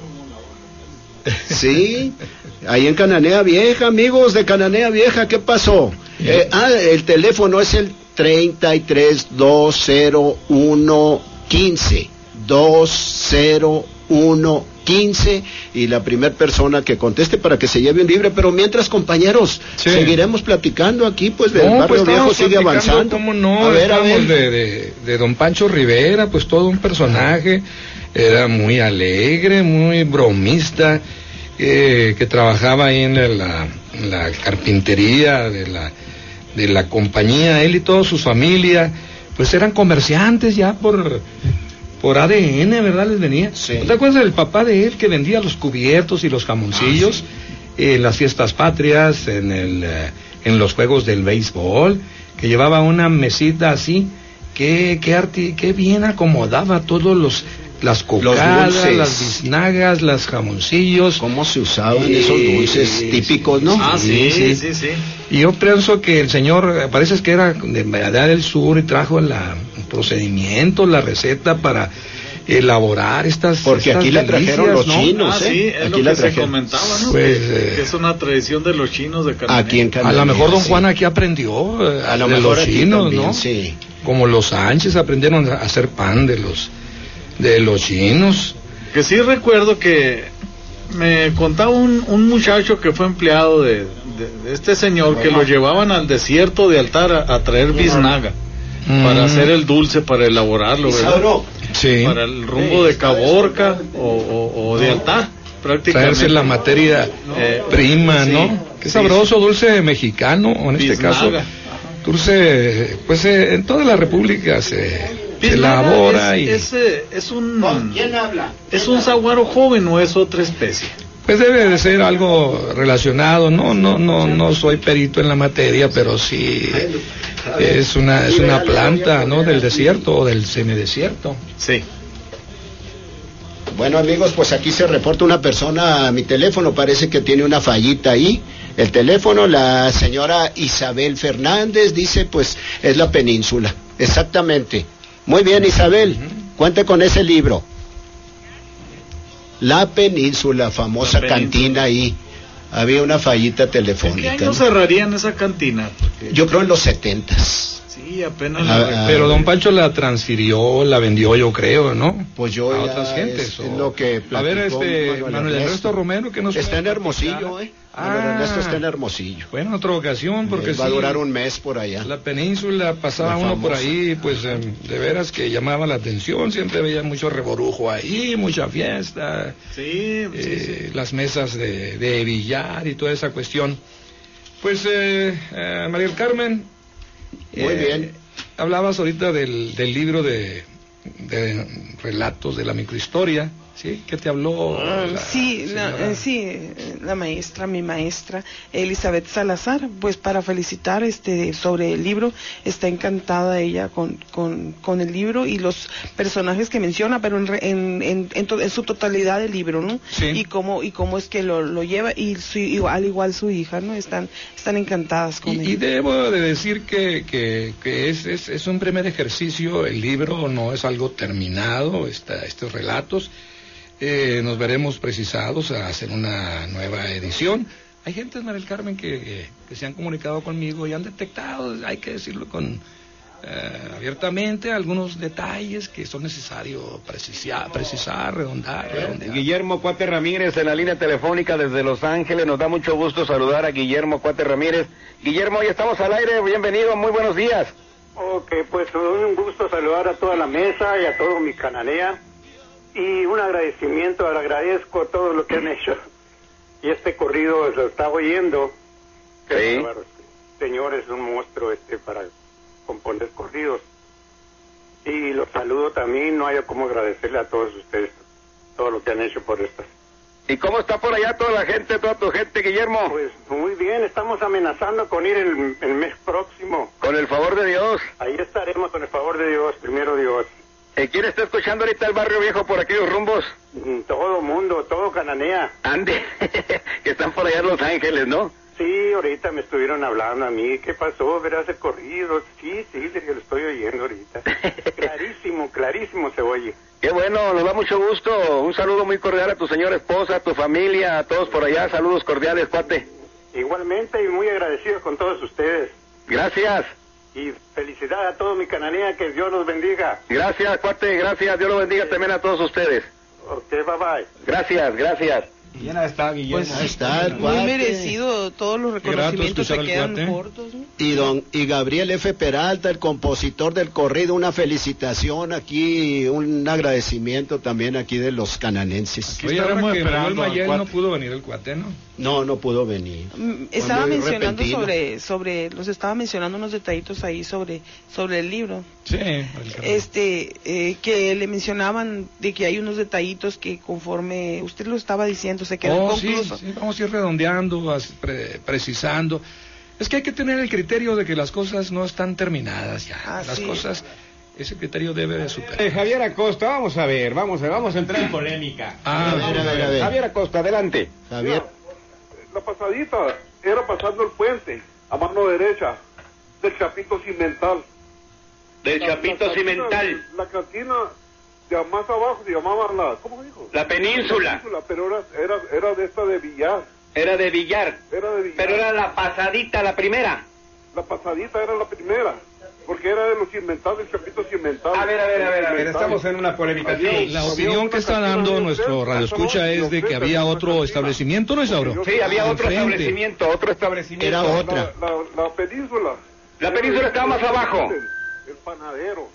Sí, ahí en Cananea Vieja, amigos de Cananea Vieja, ¿qué pasó? Eh, ah, el teléfono es el treinta y tres dos cero uno quince, dos cero uno quince, y la primera persona que conteste para que se lleve un libre. Pero mientras, compañeros, Sí. seguiremos platicando aquí, pues, del No, barrio pues viejo estábamos sigue platicando, avanzando. ¿cómo no? A ver, a Estábamos ver. de, de, de don Pancho Rivera, pues todo un personaje, era muy alegre, muy bromista, eh, que trabajaba ahí en la, en la carpintería de la, de la compañía. Él y toda su familia, pues eran comerciantes ya por... por A D N, ¿verdad? Les venía. Sí. ¿No te acuerdas del papá de él que vendía los cubiertos y los jamoncillos Ah, en las fiestas patrias, en el, eh, en los juegos del béisbol, que llevaba una mesita así, que, que, arti, que bien acomodaba todos los las cocadas, dulces. las biznagas, las jamoncillos. ¿Cómo se usaban Eh, esos dulces eh, típicos, no? Ah, sí, sí, sí, sí. Y yo pienso que el señor, eh, parece que era de allá del sur y trajo la, el procedimiento, la receta para elaborar estas Porque estas aquí la trajeron delicias, los ¿no? chinos, Ah, ¿eh? sí, es Aquí lo la que se trajeron. comentaba, ¿no? Pues, que, eh, que es una tradición de los chinos de Cananea. Aquí en A Cananea, lo mejor don sí. Juan aquí aprendió eh, A lo de mejor los aquí chinos, también, ¿no? sí. Como los Sánchez aprendieron a hacer pan de los de los chinos. Que sí recuerdo que me contaba un, un muchacho que fue empleado de, de- de este señor, que lo llevaban al desierto de Altar a, a traer biznaga para Mm. hacer el dulce, para elaborarlo, ¿verdad? Isauro, Sí. Para el rumbo de Caborca o, o- o de Altar, prácticamente. Traerse la materia Eh, prima, sí, ¿no? Qué sí, sabroso dulce mexicano, o en este Biznaga. caso dulce, pues eh, en toda la república se, se Biznaga elabora y es, es, eh, es un ¿quién habla? es un saguaro joven o es otra especie. pues debe de ser algo relacionado. No, no, no, no soy perito en la materia, pero sí es una es una planta, ¿no? Del desierto o del semidesierto. Sí. Bueno, amigos, pues aquí se reporta una persona a mi teléfono, parece que tiene una fallita ahí. el teléfono. La señora Isabel Fernández dice, pues, es la península. Exactamente. Muy bien, Isabel, uh-huh. Cuente con ese libro. La península, famosa la península. Cantina ahí. Había una fallita telefónica. ¿En qué año ¿no? cerrarían esa cantina? Porque... Yo creo en los setentas. Sí, apenas. Ah, la... Pero don Pancho la transfirió, la vendió, yo creo, ¿no? Pues yo a ya otras gentes. Es, o... es lo que a ver, este Manuel, Manuel Ernesto Romero, que nos está en Hermosillo, ¿eh? Ah, Manuel Ernesto está en Hermosillo. Bueno, en otra ocasión, porque eh, va sí, a durar un mes por allá. La península, pasaba uno por ahí, pues eh, de veras que llamaba la atención, siempre veía mucho reborujo ahí, mucha fiesta. Sí, eh, sí, sí. Las mesas de, de billar y toda esa cuestión. Pues, eh, eh, María del Carmen. Muy eh, bien. Hablabas ahorita del, del libro de, de relatos de la microhistoria, ¿sí? ¿Qué te habló? Uh, la sí, la, eh, sí, la maestra, mi maestra, Elizabeth Salazar, pues para felicitar este sobre el libro, está encantada ella con, con, con el libro y los personajes que menciona, pero en, en, en, en, to, en su totalidad el libro, ¿no? Sí. Y cómo, y cómo es que lo, lo lleva, y su, igual, al igual su hija, ¿no? Están, están encantadas con y, él. Y debo de decir que, que, que es, es, es un primer ejercicio, el libro no es algo terminado, esta, estos relatos. Eh, nos veremos precisados a hacer una nueva edición. Hay gentes, María del Carmen, que, que, que se han comunicado conmigo y han detectado, hay que decirlo con eh, abiertamente, algunos detalles que son necesarios precisar, precisar redondar, redondear. Guillermo Cuate Ramírez en la línea telefónica desde Los Ángeles. Nos da mucho gusto saludar a Guillermo Cuate Ramírez. Guillermo, hoy estamos al aire, bienvenido, muy buenos días. Ok, pues un gusto saludar a toda la mesa y a todo mi cananea. Y un agradecimiento, agradezco todo lo que han hecho. Y este corrido lo estaba oyendo. Sí. Bárbaro, este señor es un monstruo este para componer corridos. Y los saludo también, no hay como agradecerle a todos ustedes todo lo que han hecho por estas. ¿Y cómo está por allá toda la gente, toda tu gente, Guillermo? Pues muy bien, estamos amenazando con ir el, el mes próximo. Con el favor de Dios. Ahí estaremos con el favor de Dios, primero Dios. Eh, ¿Quién está escuchando ahorita el Barrio Viejo por aquellos rumbos? Todo mundo, todo Cananea. Ande, que están por allá en Los Ángeles, ¿no? Sí, ahorita me estuvieron hablando a mí. ¿Qué pasó? ¿Verás el corrido? Sí, sí, lo estoy oyendo ahorita. Clarísimo, clarísimo se oye. Qué bueno, nos da mucho gusto. Un saludo muy cordial a tu señora esposa, a tu familia, a todos por allá. Saludos cordiales, cuate. Igualmente y muy agradecido con todos ustedes. Gracias. Y felicidad a todo mi cananea, que Dios los bendiga. Gracias, cuate, gracias. Dios los bendiga también a todos ustedes. Ok, bye bye. Gracias, gracias. Y ya está, Guillermo. Pues ahí está el Muy cuate. merecido, todos los reconocimientos se quedan cuate. cortos, ¿no? Y don y Gabriel F. Peralta, el compositor del corrido, una felicitación aquí, un agradecimiento también aquí de los cananenses. Oye, ahora que Manuel Mayel no pudo venir el cuate, ¿no? No, no pudo venir. Mm, Estaba mencionando repentino. sobre, sobre, los estaba mencionando unos detallitos ahí sobre, sobre el libro. Sí. Este, eh, que le mencionaban de que hay unos detallitos que conforme usted lo estaba diciendo se quedan Oh, conclusos. sí, sí, vamos a ir redondeando, as- pre- precisando. Es que hay que tener el criterio de que las cosas no están terminadas ya. Ah, las sí. cosas, ese criterio debe de superar. Eh, Javier Acosta, vamos a ver, vamos a, vamos a entrar en polémica. Ah, A ver, a ver, a ver. Javier Acosta, adelante. Javier, La pasadita era pasando el puente, a mano derecha, del Chapito Cimental. Del La- Chapito la cantina- Cimental. La cantina de más abajo se llamaba la, ¿cómo dijo? La península. La península, pero era, era, era de esta de Villar. Era de Villar. Era de Villar. Pero era la pasadita, la primera. La pasadita era la primera, porque era de los Cimental, del Chapito Cimental. A ver, a ver, a ver, a ver, Cimental. estamos en una polémica. Había- Sí. La había opinión una que está cantina dando de nuestro hotel, radioescucha es de que había otro establecimiento, ¿no es, Sauro? Sí, había otro Enfrente. establecimiento, otro establecimiento. Era otra. La, la, la península. La península estaba más abajo. El, el panadero.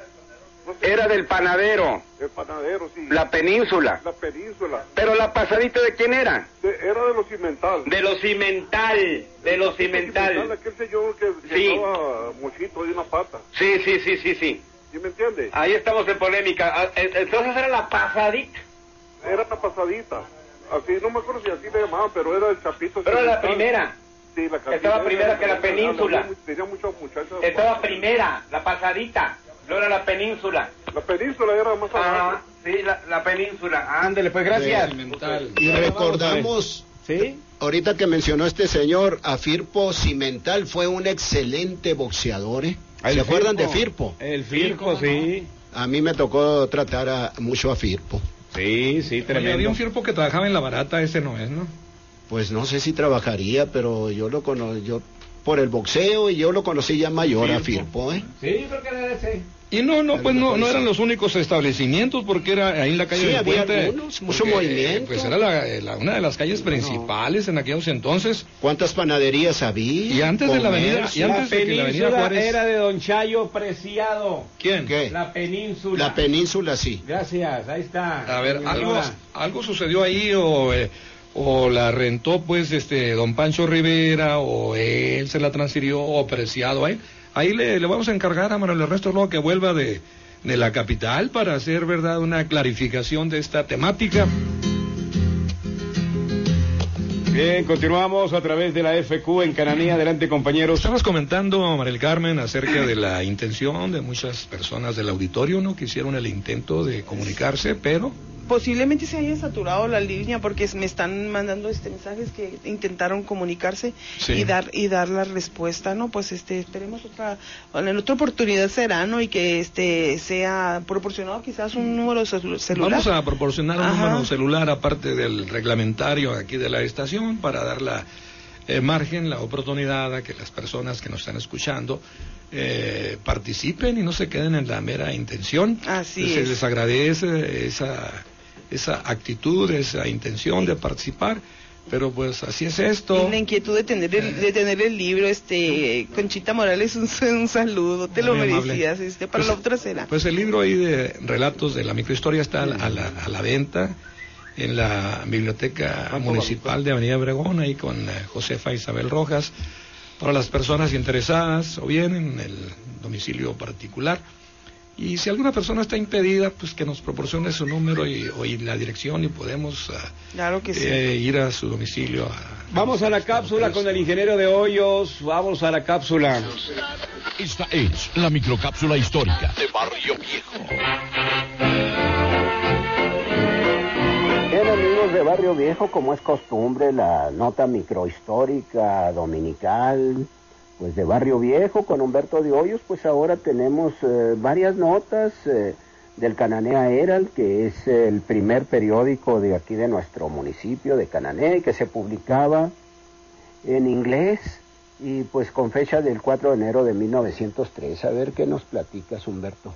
No sé, Era del panadero. el panadero, sí. La península. La península. Pero la pasadita, ¿de quién era? De- era de los Cimental. De los Cimental. De los Cimental. Aquel señor que, que Sí. estaba mochito de una pata. Sí, sí, sí, sí, sí. ¿Sí me entiende? Ahí estamos en polémica. Ah, eh, Entonces era la pasadita. Era la pasadita. Así, no me acuerdo si así le llamaban, pero era el Chapito. Pero era la Cimental. primera. Sí, la cantina Estaba era- primera que la era- península. Tenía, tenía muchos muchachos. Estaba primera, la pasadita. Luego era la península. La península era más abajo. Ah, sí, la, la península. Ándele, pues gracias. Cimental. y recordamos ¿Sí? Ahorita que mencionó este señor, a Firpo Cimental fue un excelente boxeador, ¿eh? ¿Se acuerdan de Firpo? El Firpo, sí. A mí me tocó tratar a, mucho a Firpo. Sí, sí, tremendo. Oye, había un Firpo que trabajaba en la barata, ese no es, ¿no? Pues no sé si trabajaría, pero yo lo conocí, yo por el boxeo, y yo lo conocí ya mayor Firpo. a Firpo, ¿eh? Sí, creo que debe ser. Y no, no, pues no, no eran los únicos establecimientos, porque era ahí en la calle sí, del había Puente. Algunos, mucho movimiento. Pues era la, la, una de las calles principales no. en aquellos entonces. ¿Cuántas panaderías había? Y antes Comercio. de la avenida, y antes la de que la avenida Juárez era de Don Chayo Preciado. ¿Quién? ¿Qué? La península. La península, sí. Gracias, ahí está. A ver, algo, algo sucedió ahí o eh, o la rentó pues este Don Pancho Rivera, o él se la transfirió, o Preciado ahí. Ahí le, le vamos a encargar a Manuel Ernesto luego que vuelva de de la capital para hacer, verdad, una clarificación de esta temática. Bien, continuamos a través de la F Q en Cananea. Adelante, compañeros. Estabas comentando, Mariel Carmen, acerca de la intención de muchas personas del auditorio, ¿no? Que hicieron el intento de comunicarse, pero posiblemente se haya saturado la línea porque me están mandando este mensajes que intentaron comunicarse sí. y dar y dar la respuesta, ¿no? Pues este esperemos otra en otra oportunidad será, ¿no? Y que este sea proporcionado quizás un número celular. Vamos a proporcionar un Ajá. número celular aparte del reglamentario aquí de la estación para dar la eh, margen, la oportunidad a que las personas que nos están escuchando eh, participen y no se queden en la mera intención. Así se es. les agradece esa esa actitud, esa intención de participar, pero pues así es esto. Y la inquietud de tener el, de tener el libro, este, Conchita Morales, un, un saludo, te lo merecías, este, para pues, la otra será. Pues el libro ahí de relatos de la microhistoria está a la, a la, a la venta en la Biblioteca Municipal de Avenida Obregón, ahí con Josefa Isabel Rojas, para las personas interesadas, o bien en el domicilio particular. Y si alguna persona está impedida, pues que nos proporcione su número y, o y la dirección y podemos uh, claro que sí. eh, ir a su domicilio. A, vamos a la cápsula con el ingeniero de Hoyos. Vamos a la cápsula. Esta es la microcápsula histórica de Barrio Viejo. Bien, amigos de Barrio Viejo, como es costumbre, la nota microhistórica dominical pues de Barrio Viejo con Humberto de Hoyos. Pues ahora tenemos eh, varias notas eh, del Cananea Herald, que es el primer periódico de aquí de nuestro municipio de Cananea y que se publicaba en inglés y pues con fecha del cuatro de enero de mil novecientos tres. A ver qué nos platicas, Humberto.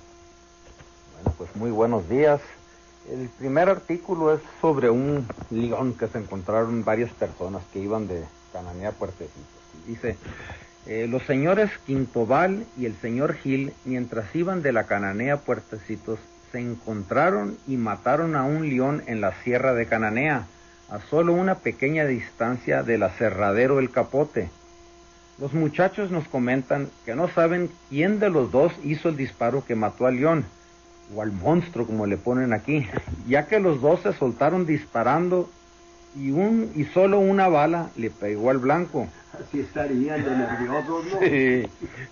Bueno, pues muy buenos días. El primer artículo es sobre un león que se encontraron varias personas que iban de Cananea a Puertecitos. Dice: Eh, los señores Quintobal y el señor Gil, mientras iban de la Cananea a Puertecitos, se encontraron y mataron a un león en la sierra de Cananea, a solo una pequeña distancia del aserradero El Capote. Los muchachos nos comentan que no saben quién de los dos hizo el disparo que mató al león, o al monstruo como le ponen aquí, ya que los dos se soltaron disparando y un y solo una bala le pegó al blanco. Así estarían de nerviosos, ¿no? Sí.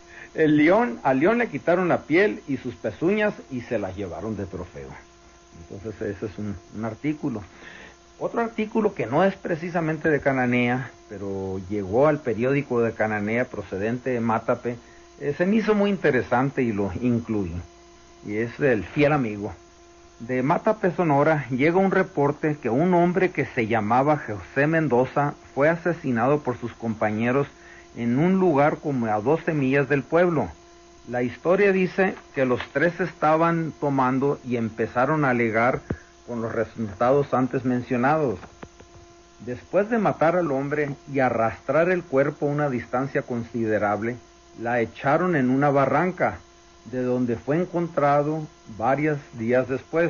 El león, al león le quitaron la piel y sus pezuñas y se las llevaron de trofeo. Entonces ese es un, un artículo. Otro artículo que no es precisamente de Cananea, pero llegó al periódico de Cananea procedente de Mátape, eh, se me hizo muy interesante y lo incluí. Y es del Fiel Amigo. De Mátape, Sonora, llega un reporte que un hombre que se llamaba José Mendoza fue asesinado por sus compañeros en un lugar como a doce millas del pueblo. La historia dice que los tres estaban tomando y empezaron a alegar con los resultados antes mencionados. Después de matar al hombre y arrastrar el cuerpo a una distancia considerable, la echaron en una barranca, de donde fue encontrado varios días después.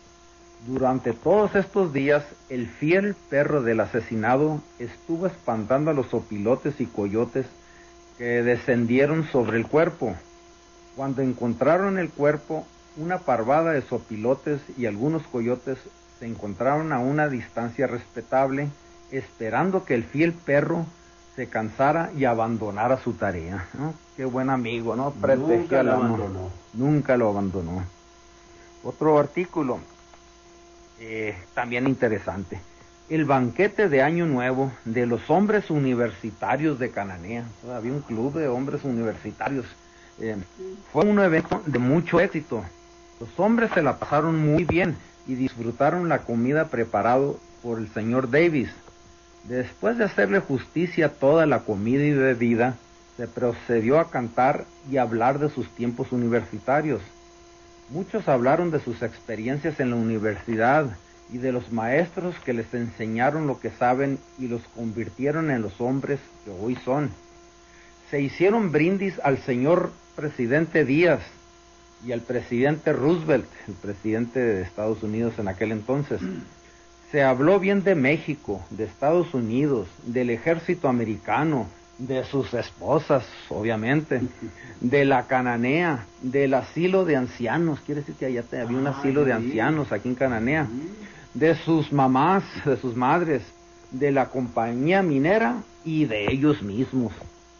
Durante todos estos días, el fiel perro del asesinado estuvo espantando a los opilotes y coyotes que descendieron sobre el cuerpo. Cuando encontraron el cuerpo, una parvada de sopilotes y algunos coyotes se encontraron a una distancia respetable, esperando que el fiel perro se cansara y abandonara su tarea, ¿no? Qué buen amigo, ¿no? Nunca lo abandonó. Nunca lo abandonó. Otro artículo, eh, también interesante. el banquete de Año Nuevo de los hombres universitarios de Cananea. O sea, había un club de hombres universitarios. Eh, fue un evento de mucho éxito. Los hombres se la pasaron muy bien y disfrutaron la comida preparada por el señor Davis. Después de hacerle justicia a toda la comida y bebida, se procedió a cantar y hablar de sus tiempos universitarios. Muchos hablaron de sus experiencias en la universidad y de los maestros que les enseñaron lo que saben y los convirtieron en los hombres que hoy son. Se hicieron brindis al señor presidente Díaz y al presidente Roosevelt, el presidente de Estados Unidos en aquel entonces. Se habló bien de México, de Estados Unidos, del ejército americano, de sus esposas, obviamente, de la Cananea, del asilo de ancianos. Quiere decir que allá había un asilo de ancianos aquí en Cananea, de sus mamás, de sus madres, de la compañía minera y de ellos mismos.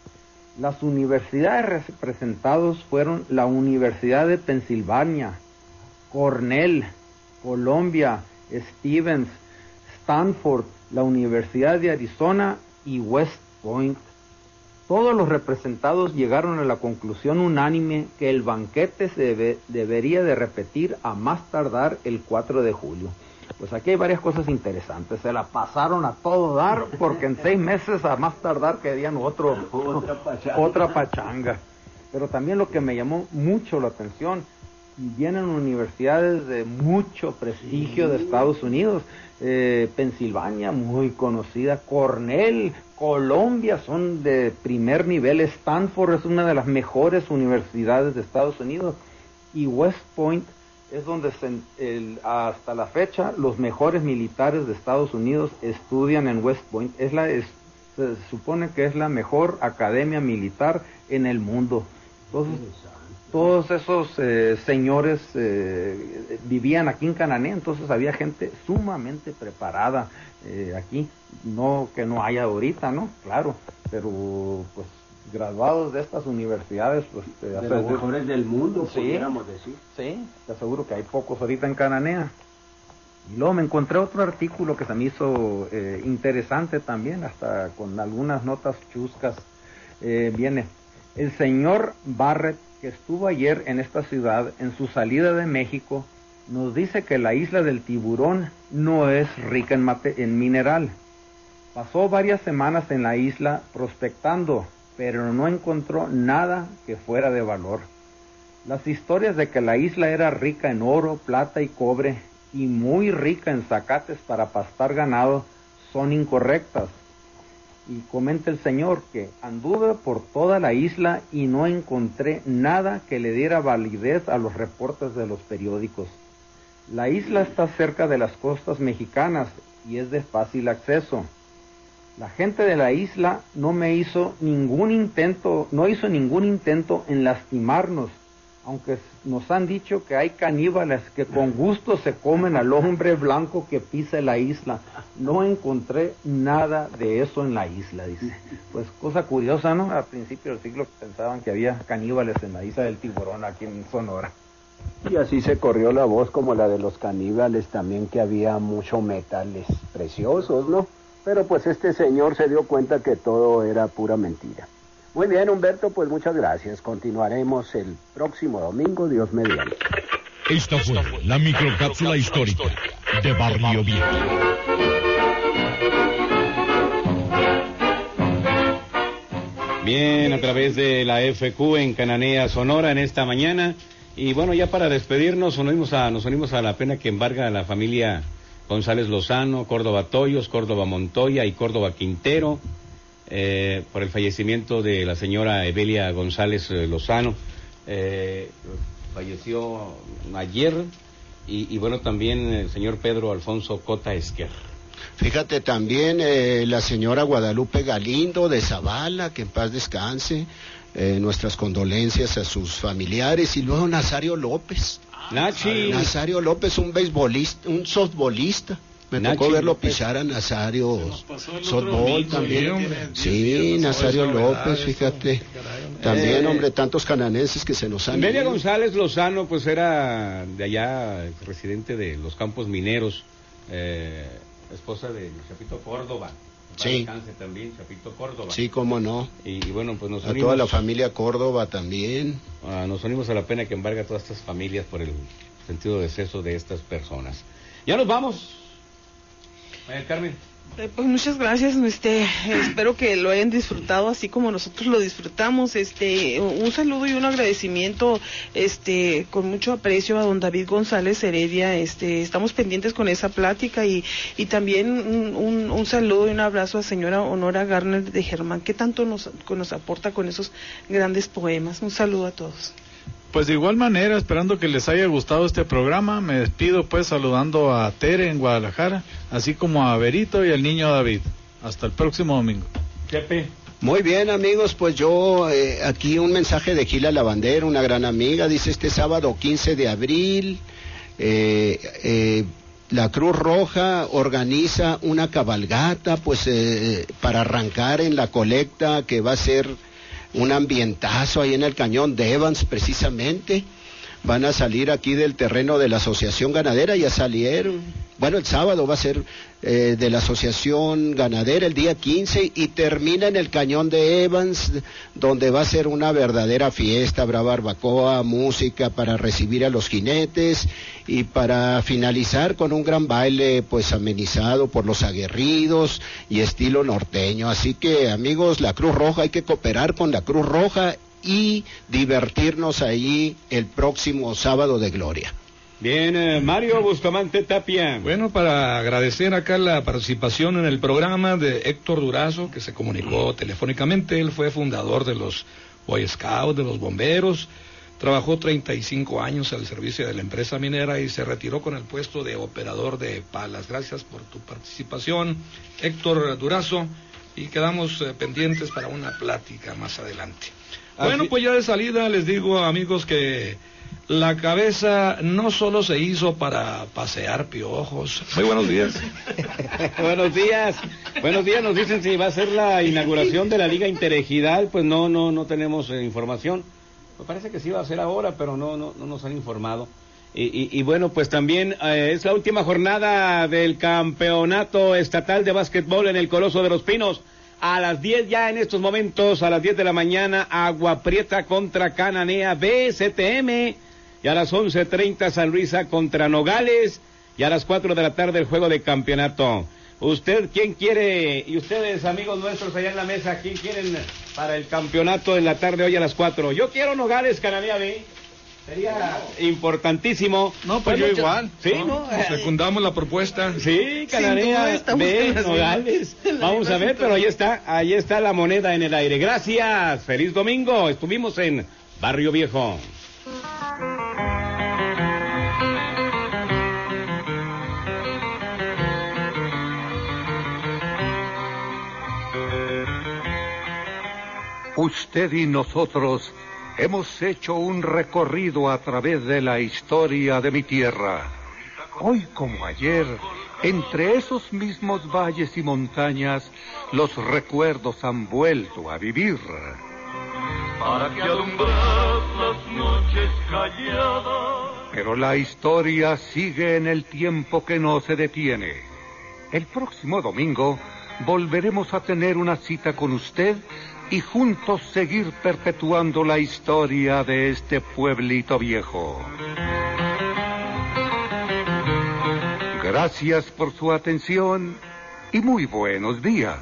Las universidades representadas fueron la Universidad de Pensilvania, Cornell, Columbia, Stevens, Stanford, la Universidad de Arizona y West Point. Todos los representados llegaron a la conclusión unánime que el banquete se debe, debería de repetir a más tardar el cuatro de julio. Pues aquí hay varias cosas interesantes. Se la pasaron a todo dar porque en seis meses a más tardar querían otro, otra pachanga. otra pachanga. Pero también lo que me llamó mucho la atención, vienen universidades de mucho prestigio sí. de Estados Unidos, eh, Pensilvania, muy conocida, Cornell, Columbia, son de primer nivel, Stanford es una de las mejores universidades de Estados Unidos, y West Point es donde se, el, hasta la fecha los mejores militares de Estados Unidos estudian en West Point. Es la, es, se supone que es la mejor academia militar en el mundo. Entonces, todos esos eh, señores eh, vivían aquí en Cananea, entonces había gente sumamente preparada eh, aquí, no que no haya ahorita, ¿no? Claro, pero pues graduados de estas universidades, pues de los aseguro, mejores del mundo, sí, pudiéramos decir. Sí, te aseguro que hay pocos ahorita en Cananea. Y luego me encontré otro artículo que se me hizo eh, interesante también, hasta con algunas notas chuscas. Eh, viene, el señor Barrett, que estuvo ayer en esta ciudad, en su salida de México, nos dice que la isla del Tiburón no es rica en, mate en mineral. Pasó varias semanas en la isla prospectando, pero no encontró nada que fuera de valor. Las historias de que la isla era rica en oro, plata y cobre, y muy rica en zacates para pastar ganado, son incorrectas. Y comenta el señor que anduve por toda la isla y no encontré nada que le diera validez a los reportes de los periódicos. La isla está cerca de las costas mexicanas y es de fácil acceso. La gente de la isla no me hizo ningún intento, no hizo ningún intento en lastimarnos, aunque nos han dicho que hay caníbales que con gusto se comen al hombre blanco que pisa la isla. No encontré nada de eso en la isla, dice. Pues cosa curiosa, ¿no? A principios del siglo pensaban que había caníbales en la isla del Tiburón, aquí en Sonora. Y así se corrió la voz como la de los caníbales también, que había muchos metales preciosos, ¿no? Pero pues este señor se dio cuenta que todo era pura mentira. Muy bien, Humberto, pues muchas gracias. Continuaremos el próximo domingo, Dios mediante. Esta fue la microcápsula histórica de Barrio Viejo. Bien, a través de la F Q en Cananea, Sonora, en esta mañana. Y bueno, ya para despedirnos, nos unimos a, nos unimos a la pena que embarga a la familia González Lozano, Córdoba Toyos, Córdoba Montoya y Córdoba Quintero, eh, por el fallecimiento de la señora Evelia González eh, Lozano. Eh, falleció ayer, y, y bueno, también el señor Pedro Alfonso Cota Esquer. Fíjate también eh, la señora Guadalupe Galindo de Zavala, que en paz descanse, eh, nuestras condolencias a sus familiares, y luego Nazario López. Nachi. Nazario López, un beisbolista, un softbolista. Me Nachi tocó verlo López. Pisar a Nazario softball también. Sí, sí, Nazario López, fíjate. También, eh, hombre, tantos cananenses que se nos han Evelia González Lozano, pues era de allá, residente de los campos mineros, eh, esposa de Chapito Córdoba. Sí. Descanse también, Chapito Córdoba. Sí, cómo no. Y, y bueno, pues nos a unimos, toda la familia Córdoba también. Uh, nos unimos a la pena que embarga a todas estas familias por el sentido de deceso de estas personas. Ya nos vamos. María Carmen. Eh, pues muchas gracias, este, espero que lo hayan disfrutado así como nosotros lo disfrutamos, este, un saludo y un agradecimiento, este, con mucho aprecio a don David González Heredia, este, estamos pendientes con esa plática y, y también un, un, un saludo y un abrazo a señora Honora Garner de Germán, que tanto nos, nos aporta con esos grandes poemas. Un saludo a todos. Pues de igual manera, esperando que les haya gustado este programa, me despido pues saludando a Tere en Guadalajara, así como a Berito y al niño David. Hasta el próximo domingo. Chepe. Muy bien, amigos, pues yo eh, aquí un mensaje de Gila Lavandera, una gran amiga, dice: este sábado quince de abril eh, eh, la Cruz Roja organiza una cabalgata pues eh, para arrancar en la colecta que va a ser un ambientazo ahí en el cañón de Evans precisamente. Van a salir aquí del terreno de la Asociación Ganadera, ya salieron. Bueno, el sábado va a ser eh, de la Asociación Ganadera el día quince y termina en el cañón de Evans, donde va a ser una verdadera fiesta, habrá barbacoa, música para recibir a los jinetes y para finalizar con un gran baile pues amenizado por los aguerridos y estilo norteño. Así que, amigos, la Cruz Roja, hay que cooperar con la Cruz Roja y divertirnos ahí el próximo sábado de gloria. Bien, eh, Mario Bustamante Tapia. Bueno, para agradecer acá la participación en el programa de Héctor Durazo, que se comunicó telefónicamente. Él fue fundador de los Boy Scouts, de los bomberos, trabajó treinta y cinco años al servicio de la empresa minera y se retiró con el puesto de operador de palas. Gracias por tu participación, Héctor Durazo, y quedamos eh, pendientes para una plática más adelante. Bueno, pues ya de salida les digo, amigos, que la cabeza no solo se hizo para pasear piojos. Muy buenos días. Buenos días. Buenos días, nos dicen si va a ser la inauguración de la Liga Interejidal, pues no, no, no tenemos eh, información. Me parece que sí va a ser ahora, pero no, no, no nos han informado. Y, y, y bueno, pues también eh, es la última jornada del campeonato estatal de básquetbol en el Coloso de los Pinos. A las diez ya en estos momentos, a las diez de la mañana, Agua Prieta contra Cananea B S T M, y a las once treinta San Luisa contra Nogales, y a las cuatro de la tarde el juego de campeonato. ¿Usted quién quiere? Y ustedes, amigos nuestros allá en la mesa, ¿quién quieren para el campeonato en la tarde hoy a las cuatro? Yo quiero Nogales, Cananea B. Sería importantísimo. No, pues bueno, yo igual. Sí, ¿no? Secundamos la propuesta. Sí, Cananea B, Nogales. Vamos a ver, pero ahí está, ahí está la moneda en el aire. Gracias, feliz domingo. Estuvimos en Barrio Viejo. Usted y nosotros hemos hecho un recorrido a través de la historia de mi tierra. Hoy como ayer, entre esos mismos valles y montañas, los recuerdos han vuelto a vivir. Para que alumbras las noches calladas. Pero la historia sigue en el tiempo que no se detiene. El próximo domingo volveremos a tener una cita con usted y juntos seguir perpetuando la historia de este pueblito viejo. Gracias por su atención y muy buenos días.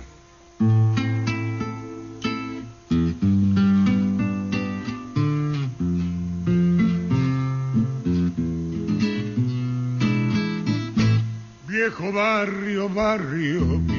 Viejo barrio, barrio